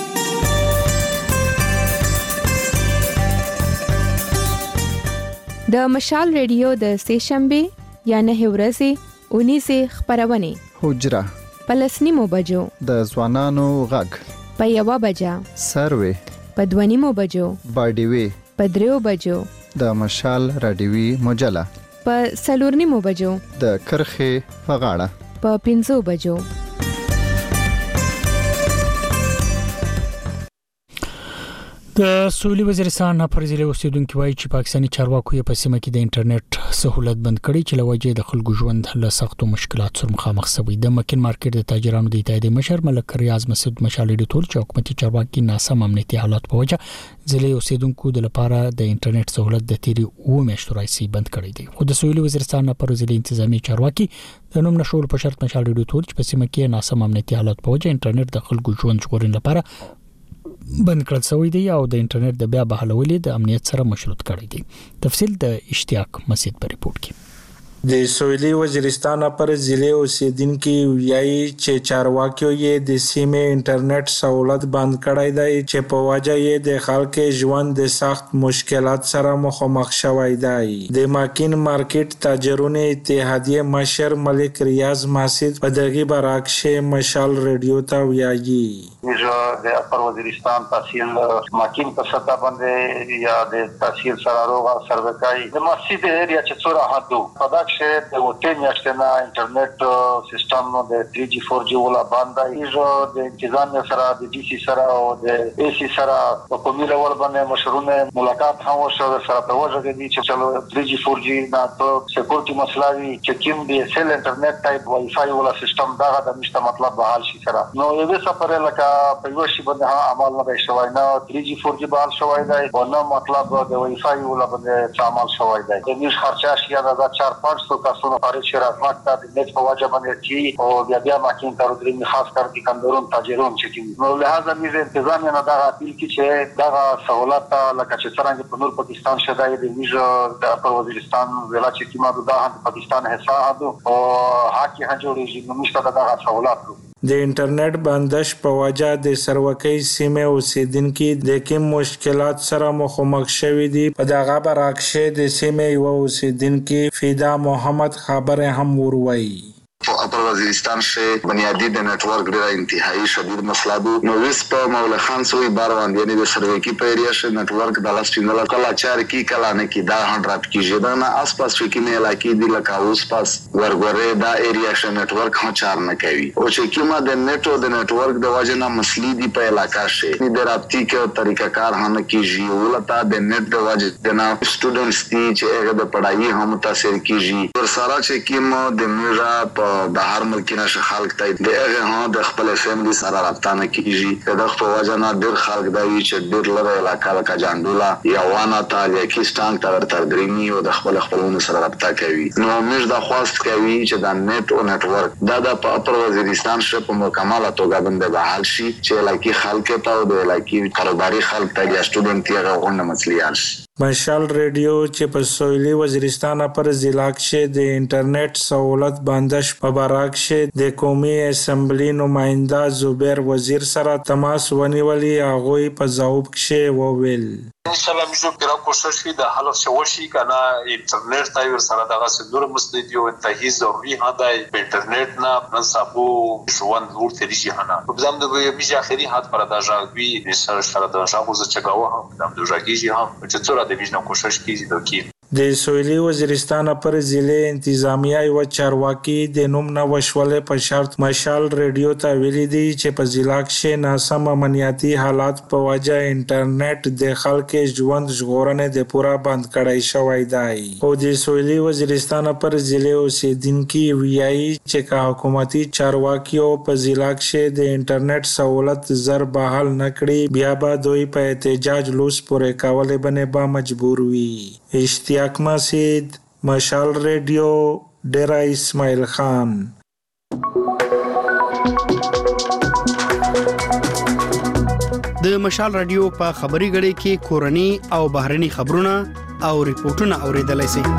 د مشال ریډیو د سهشنبه یا نه ورځې اونیزه خبرونه حجره پلسنیمو بجو د ځوانانو غږ په یوه بجه سروي په دوانیمو بجو باډیوي په دریو بجو د مشال رادیوي مجله په سلورنیمو بجو د کرخه په غاړه په پنځو بجو. د سویلي وزیرستان پر ضلع اوسیدونکو وایي چې پاکستاني چارواکو یې په سیمه کې د انټرنیټ سہولت بند کړی چې لوجه د خلکو ژوند له سختو مشکلات سره مخامخ شوی. د مکین مارکیټ د تاجرانو د اتحادیې مشر ملک ریاض مسعود مشال ډیټول چې حکومتي چارواکي ناسم امنیتي حالات په وجه ضلع اوسیدونکو د لپاره د انټرنیټ سہولت د تیری و میاشتو راځي بند کړی دی. خو د سویلي وزیرستان پر ضلع انتظامی چارواکي د نوم نشول په شرط مشال ډیټول چې په سیمه کې ناسم امنیتي حالات په وجه انټرنیټ د خلکو ژوند ژغورنې لپاره بند کړل شوی دی او د انټرنیټ د بیا بحالولې د امنیت سره مشروط کړی دی. تفصیل د اشتیاق مسجد په ریپورت کې. د سویلي وزیرستان پر ضلع اوسیدونکو ویایي چې چارواکیو یې د سیمې انټرنیټ سہولت بند کړی دی چې په وجه یې د خلکو ژوند د سخت مشکلات سره مخامخ شوی دی. د مکین مارکیټ تاجرونو اتحادیې مشر ملک ریاض مسعود په دغه برعکس مشال ریډیو ته ویایي چې د اپر وزیرستان تحصیل مکین په سطح باندې یا د تحصیل سراروغه سروکای د مسجد ایریا چې څوره حدو په چې د وټین میاشتنه انټرنیټ سیستم د three G four G ولا باندې ایجو د انتظامیه سره د ډي سي سره او د اي سي سره په کومي لول باندې مشرونه ملاقات هم وشو سره په وجه دي چې چلو three G four G نه ته سکیورټي مسلوي چې کوم دی سیل انټرنیټ ټایپ وای فای ولا سیستم دا د مشته مطلب به حل شي سره نو یو څه پرې لکه په یو شی باندې عمل نه شوی نه three G four G بحال شوی دی او نو مطلب د وای فای ولا باندې عمل شوی دی د نیش خرچه شي دا چار پنځه سو کسونو پاره چې راځمات د نت په وجه باندې چې او بیا بیا ماکین تر درې خاص کر دي کندرون تاجرون چې نو لہذا میزه انتظامیه نه دا اپیل کی چې دا سہولت لکه چې څنګه په نور پاکستان شدای د میزه د په وزیرستان ویلا چې کیما د پاکستان حساب او حقي هجوړي نو مشته دا سہولت د انټرنیټ بندش په وجه د سروکۍ سیمه اوسیدونکو د کوم مشکلات سره مخامخ شوي دي. په دغه برعکس د سیمه یو اوسیدونکو فیدا محمد خبره هم وروي. اپر وزیرستان سے بنیادی د نیټورک ډیره انتهایی شدید مسله ده. نو وس په مولا خان سوې بار باندې یعنی د سروي کی په ایریا سے نیټورک د لاس ټینګل کلا چار کی کلا نه کی دا هندرات کی جدا نه اس پاس کې نه علاقې دی لکه اوس پاس ورغره دا ایریا سے نیټورک هم چار نه کوي او چې کیما د نیټو د نیټورک د واجنه مسلې دی په علاقہ سے د رابطې کې طریقہ کار هم کیږي ولته د نیټ د واجنه نه سټوډنټس دي چې هغه د پڑھائی هم متاثر کیږي پر سارا چې کیما د میرا د هر ملک نشه خلک ته د هغه ها د خپل فیملی سره رابطه نه کیږي د خپل وجنه ډیر خلک دی چې ډیر لره علاقه لکه جاندولا یا وانا ته لیکستان ته ورته درېمي او د خپل خپلونو سره رابطه کوي. نو موږ د خواست کوي چې د نیټ او نیټورک دا د اپر وزیرستان شپ په مکمله توګه باندې بحال شي چې علاقې خلک ته او د علاقې کاروباري خلک ته یا سټوډنټ یې غوښنه مسلې شي. مشال ریډیو چې په سویلي وزیرستان پر ضلع کې د انټرنیټ سہولت باندش په باراک کې د قومي اسمبلی نماینده زبیر وزیر سره تماس ونیولي هغه په جواب کې وویل انشاءالله موږ پیرا کوشش کوي د حل شوشي کنه انټرنیټ ته ور سره دغه سندور مسدي او انتهایی ضروري هدا په انټرنیټ نه منصبو ژوند ورته لري هنه په ځم د میږي اخري حد پر د ژاغوي د سره سره د ژاغو ز چګاوه هم د ژاګیږي هم چې څوره د ویژن کوشش کوي د کی د سویلي وزیرستان پر ضلع انتظامیه او چارواکي د نوم نه وشولې په شرط مشال ریډیو ته ویلي دي چې په ضلع کې ناسم امنیتي حالات په وجه انټرنیټ د خلکو ژوند ژغورنې د پورا بند کړای شوی دی او د سویلي وزیرستان پر ضلع اوسیدونکو ویایي چې کا حکومتي چارواکي او په ضلع کې د انټرنیټ سہولت زر بحال نکړي بیا به دوی په احتجاج لوس پورې کولې باندې به مجبور وي اشتیاق مسید مشال ریډیو ډیرا اسماعیل خان د مشال رادیو په خبري غړي کې کورني او بهرني خبرونه او ریپورتونه اوریدلای شئ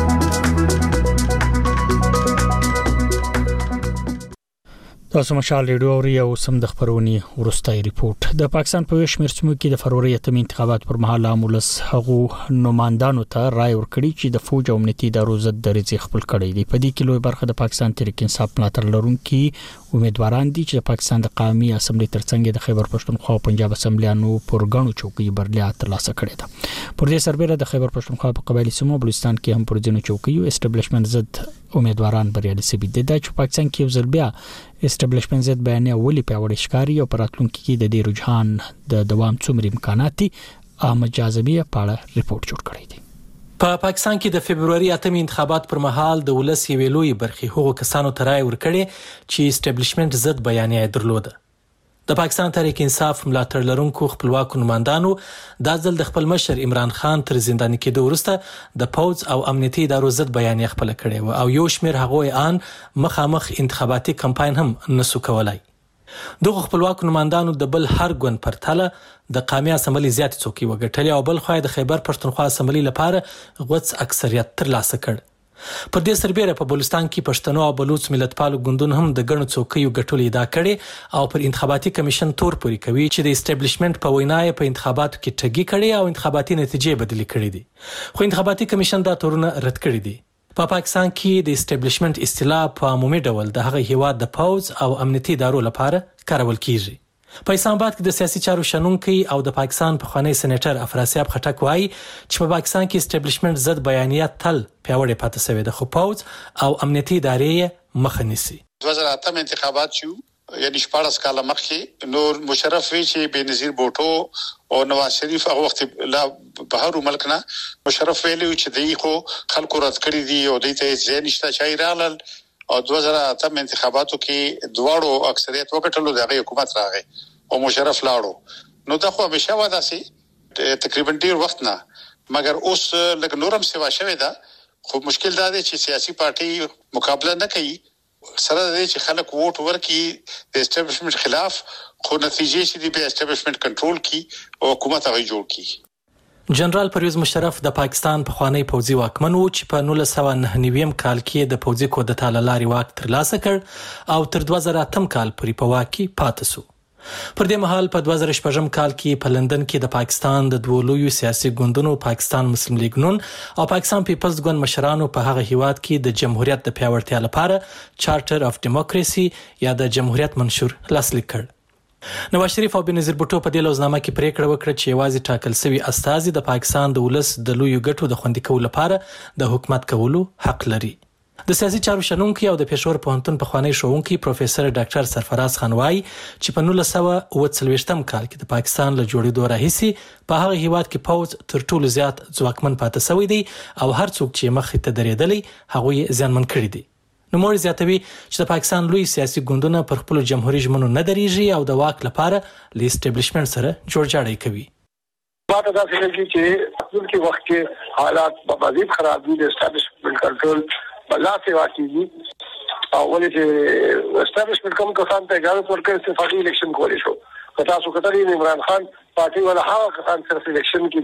تاسو مشال ریډیو اوري او سم د خبرونی ورستای ریپورت د پاکستان په شمیر سمو کې د فروری اتم انتخابات پر مهال امولس هغه نمائندانو ته رائے ورکړي چې د فوج او امنیتي ادارو ضد درځي خپل کړي دي په دې کې لوی برخه د پاکستان تحریک انصاف ملاتړ لرونکي امیدواران دي چې د پاکستان د قومي اسمبلی ترڅنګ د خیبر پښتونخوا او پنجاب اسمبلیانو پرګڼو چوکۍ برلیا ترلاسه کړې ده پر دې سربېره د خیبر پښتونخوا په قبایلی سیمو بلوچستان کې هم پر ځینو چوکیو اسټابلیشمنت ضد امیدواران بریالي شوي دي د پاکستان کې یو ځل بیا اسټابلیشمنت ضد بیانیه ولې پیاوړی ښکاري او په راتلونکي کې د دې رجحان د دوام څومره امکانات دي احمد جاذبی په اړه ریپورت جوړ کړی دی په پاکستان کې د فبرवरी اتم انتخابات پر مهال د ولس ویلوي برخي هغو کسانو ترای ورکړي چې اسټابلیشمنت ضد بیانیه درلوده د پاکستان تحریک انصاف ملاتړ لرونکو خپلواک نمائندانو د ځل د خپل مشر عمران خان تر زنداني کېدو وروسته د پوز او امنیتي ادارو ضد بیانیه خپل کړي او یو شمیر هغه ان مخامخ انتخاباتي کمپاین هم نسو کولای دغه خپلواک نمائندانو د بل هر ګوند پرتله د قومي اسمبلی زیات څوکۍ وګټلې او بل خو د خیبر پښتونخوا اسمبلی لپاره غوڅ اکثریت ترلاسه کړ پر دې سربېره په بلوچستان کې پښتنو او بلوچ ملتپالو ګوندونو هم د ګڼو څوکیو ګټلې ادعا کړې او پر انتخاباتي کمیشن تور پوري کوي چې د اسټابلیشمنت په وینا په انتخاباتو کې ټګي کړي او انتخاباتي نتیجې بدلې کړې دي خو انتخاباتي کمیشن دا تورونه رد کړي دي په پا پاکستان کې د اسټابلیشمنت اصطلاح په عمومي ډول د هغه هیواد د پوز او امنیتي ادارو لپاره کارول کیږي په اسلام آباد کې د سیاسي چارو شنونکي او د پاکستان پخوانی سېنیټر افراسیاب خټک وایي چې په پاکستان کې اسټابلیشمنت ضد بیانیه تل پیاوړې پاتې شوې ده خو پوز او امنیتي ادارې مخه نیسي دوه زره اتم انتخابات شو یعنی شپږ کاله مخکې نور مشرف وی چې بنظیر بوټو او نواز شریف هغه وخت لا بهر ملک نه مشرف ویلو چې دی خو خلکو رد کړی دی او د ته ځای نشته چای رالل او دوه زره اتم انتخاباتو کې دواړو اکثریت وکټلو د حکومت راغی او مشرف لاړو نو دا خو همیشه ودا سي تقریبا ډیر وخت نه مګر اوس لکه نورم سیوا شوی دا خو مشکل دا دی چې سیاسي پارټي مقابله نه کوي سره دی چې خلک ووټ ورکي د اسټابلیشمنت خلاف خو نتیجې چې دی په اسټابلیشمنت کنټرول کی او حکومت هغه جوړ کی جنرال پرویز مشرف د پاکستان پخوانی پوځي واکمن و چې په نولس سوه نهه نوي کال کې د پوځي کودتا لاري واک ترلاسه کړ او تر دوه زره اتم کال پورې په واک کې پاتې شو پر دې مهال په دوه زره شپږم کال کې په لندن کې د پاکستان د دوه لویو سیاسي ګوندونو پاکستان مسلم لیگ نون او پاکستان پیپلز ګوند مشرانو په هغه هیواد کې د جمهوریت د پیاوړتیا لپاره چارټر اف ډیموکراسي یا د جمهوریت منشور لاسلیک کړ نواز شریف او بنظیر بوټو په دې لوزنامه کې پریکړه وکړه چې یوازې ټاکل شوی استازي د پاکستان د ولس د لویو ګټو د خوندي کولو لپاره د حکومت کولو حق لري د سیاسي چارو شنونکي او د پېښور پوهنتون پخوانی ښوونکی پروفیسور ډاکټر سرفراز خان وایي چې په نولس سوه اوه څلوېښتم کال کې د پاکستان له جوړېدو راهیسې په هغه هیواد کې پوځ تر ټولو زیات ځواکمن پاتې شوی دی او هر څوک چې مخې ته درېدلی هغوی یې زیانمن کړي دي نوموړي زیاتوي چې د پاکستان لوی سیاسي ګوندونه پر خپلو جمهوري ژمنو نه درېږي او د واک لپاره له اسټابلیشمنت سره جوړجاړی کوي ما ته دا څه لګي چې راتلونکي وخت کې حالات به مزید خراب دي د اسټابلیشمنت کنټرول بلا سے واقعي او ولې چې اسټابلیشمنت کوم کسان ته اجازه ورکړي چې فاضي الیکشن کولی شو که تاسو کتلی عمران خان پارټي ولا هغه کسان سره الیکشن کې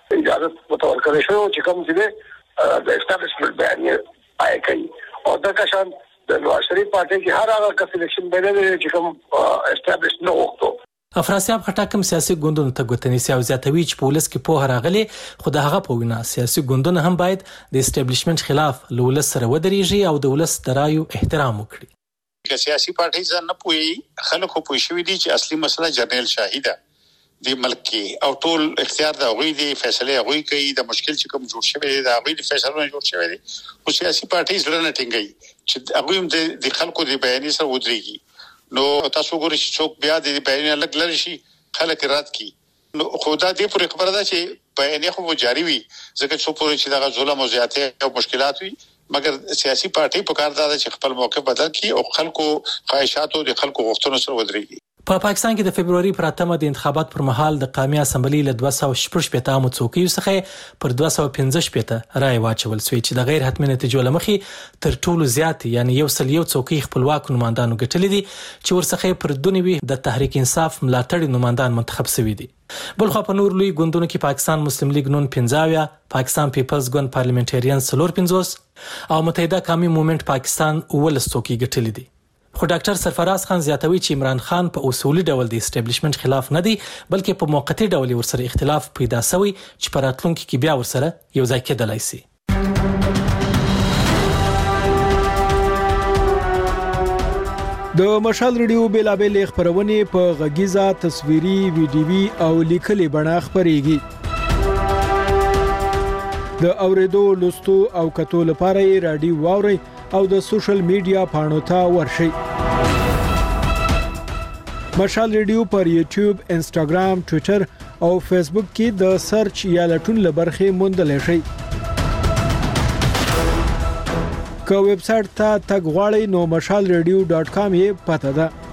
اجازه متور کړی شو چې کوم چې د اسټابلیشمنت بیان پای کوي او دا کشان د نواز شریف پارټي کې هر هغه کس الیکشن بیان چې کوم اسټابلیش نه وکړو. افراسیاب خټاکم سیاسي ګوندونو ته ګوتنیسي او زیاتوي چې پولیس کې په هراغلي خو د هغه په وینا سیاسي ګوندونه هم باید د اسټابلیشمنت خلاف لولس سره ودرېږي او د ولس درایو احترام وکړي. که سیاسي پارټي ځان نه پوي خلکو پوي شوی دي چې اصلي مسله جنرال شاهده د ملک کې او ټول اختیار د غوي دي فیصله غوي کوي د مشکل چې کوم جوړ شوی دی د غوي د فیصله جوړ شوی دی او سیاسي پارټي زړه نه ټینګي چې هغه هم د خلکو د بیانې سره ودرېږي. نو تاسو ګورئ چې څوک بیا د بیان لګ لری شي خلک رات کی نو خدا دې پر خبره ده چې بیان خو جاری وي ځکه چې پورې چې دا ظلم او زیاتې او مشکلات وي مګر سیاسي پارټي په کار ده چې خپل موقف بدل کړي او خلکو خواهشاتو د خلکو غوښتنو سره ودرېږي. په پاکستان کې د فبرवरी پر اتمه د انتخابات پر مهال د قومي اسمبلی له دوه سوه شپږ عامو څوکیو څخه پر دوه سوه پنځه رای واچول شوې چې د غیر حتمي نتیجو لمخې تر ټولو زیات یعنی یو سل یو څوکۍ خپلواک نمائندانو ګټلې دي چې ورڅخه پر دونی د تحریک انصاف ملاتړي نمائندان منتخب شوي دي. بلخو په نور لوی ګوندونو کې پاکستان مسلم لیگ نون پنځه پاکستان پیپلز ګوند پارلیمنټریان څلور پنځوس او متحده قومي موومېنټ پاکستان ولس څوکۍ ګټلې دي. خو ډاکټر سرفراز خان زیاتوي چې عمران خان په اصولي ډول د اسټابلیشمنت خلاف نه دی بلکې په موقتی ډول ورسره اختلاف پیدا شوی چې په راتلونکي کې بیا ورسره یو ځای کېدلای شي. د مشال ریډیو بیلابل خبرونه په غږیزه تصویري ویډیوي او لیکلي بڼه خبريږي. د اوریدو لوستو او کتو لپاره رادیو واوري او د سوشل میډیا پاڼو ته ورشئ. مشال ریډیو پر یوټیوب، انسټاګرام، ټوئیټر او فیسبوک کې د سرچ یا لټون لبرخه موندل شئ. که ویب سټ ته تګ غواړئ نو مشال ریډیو ډاټ کام یې پته ده.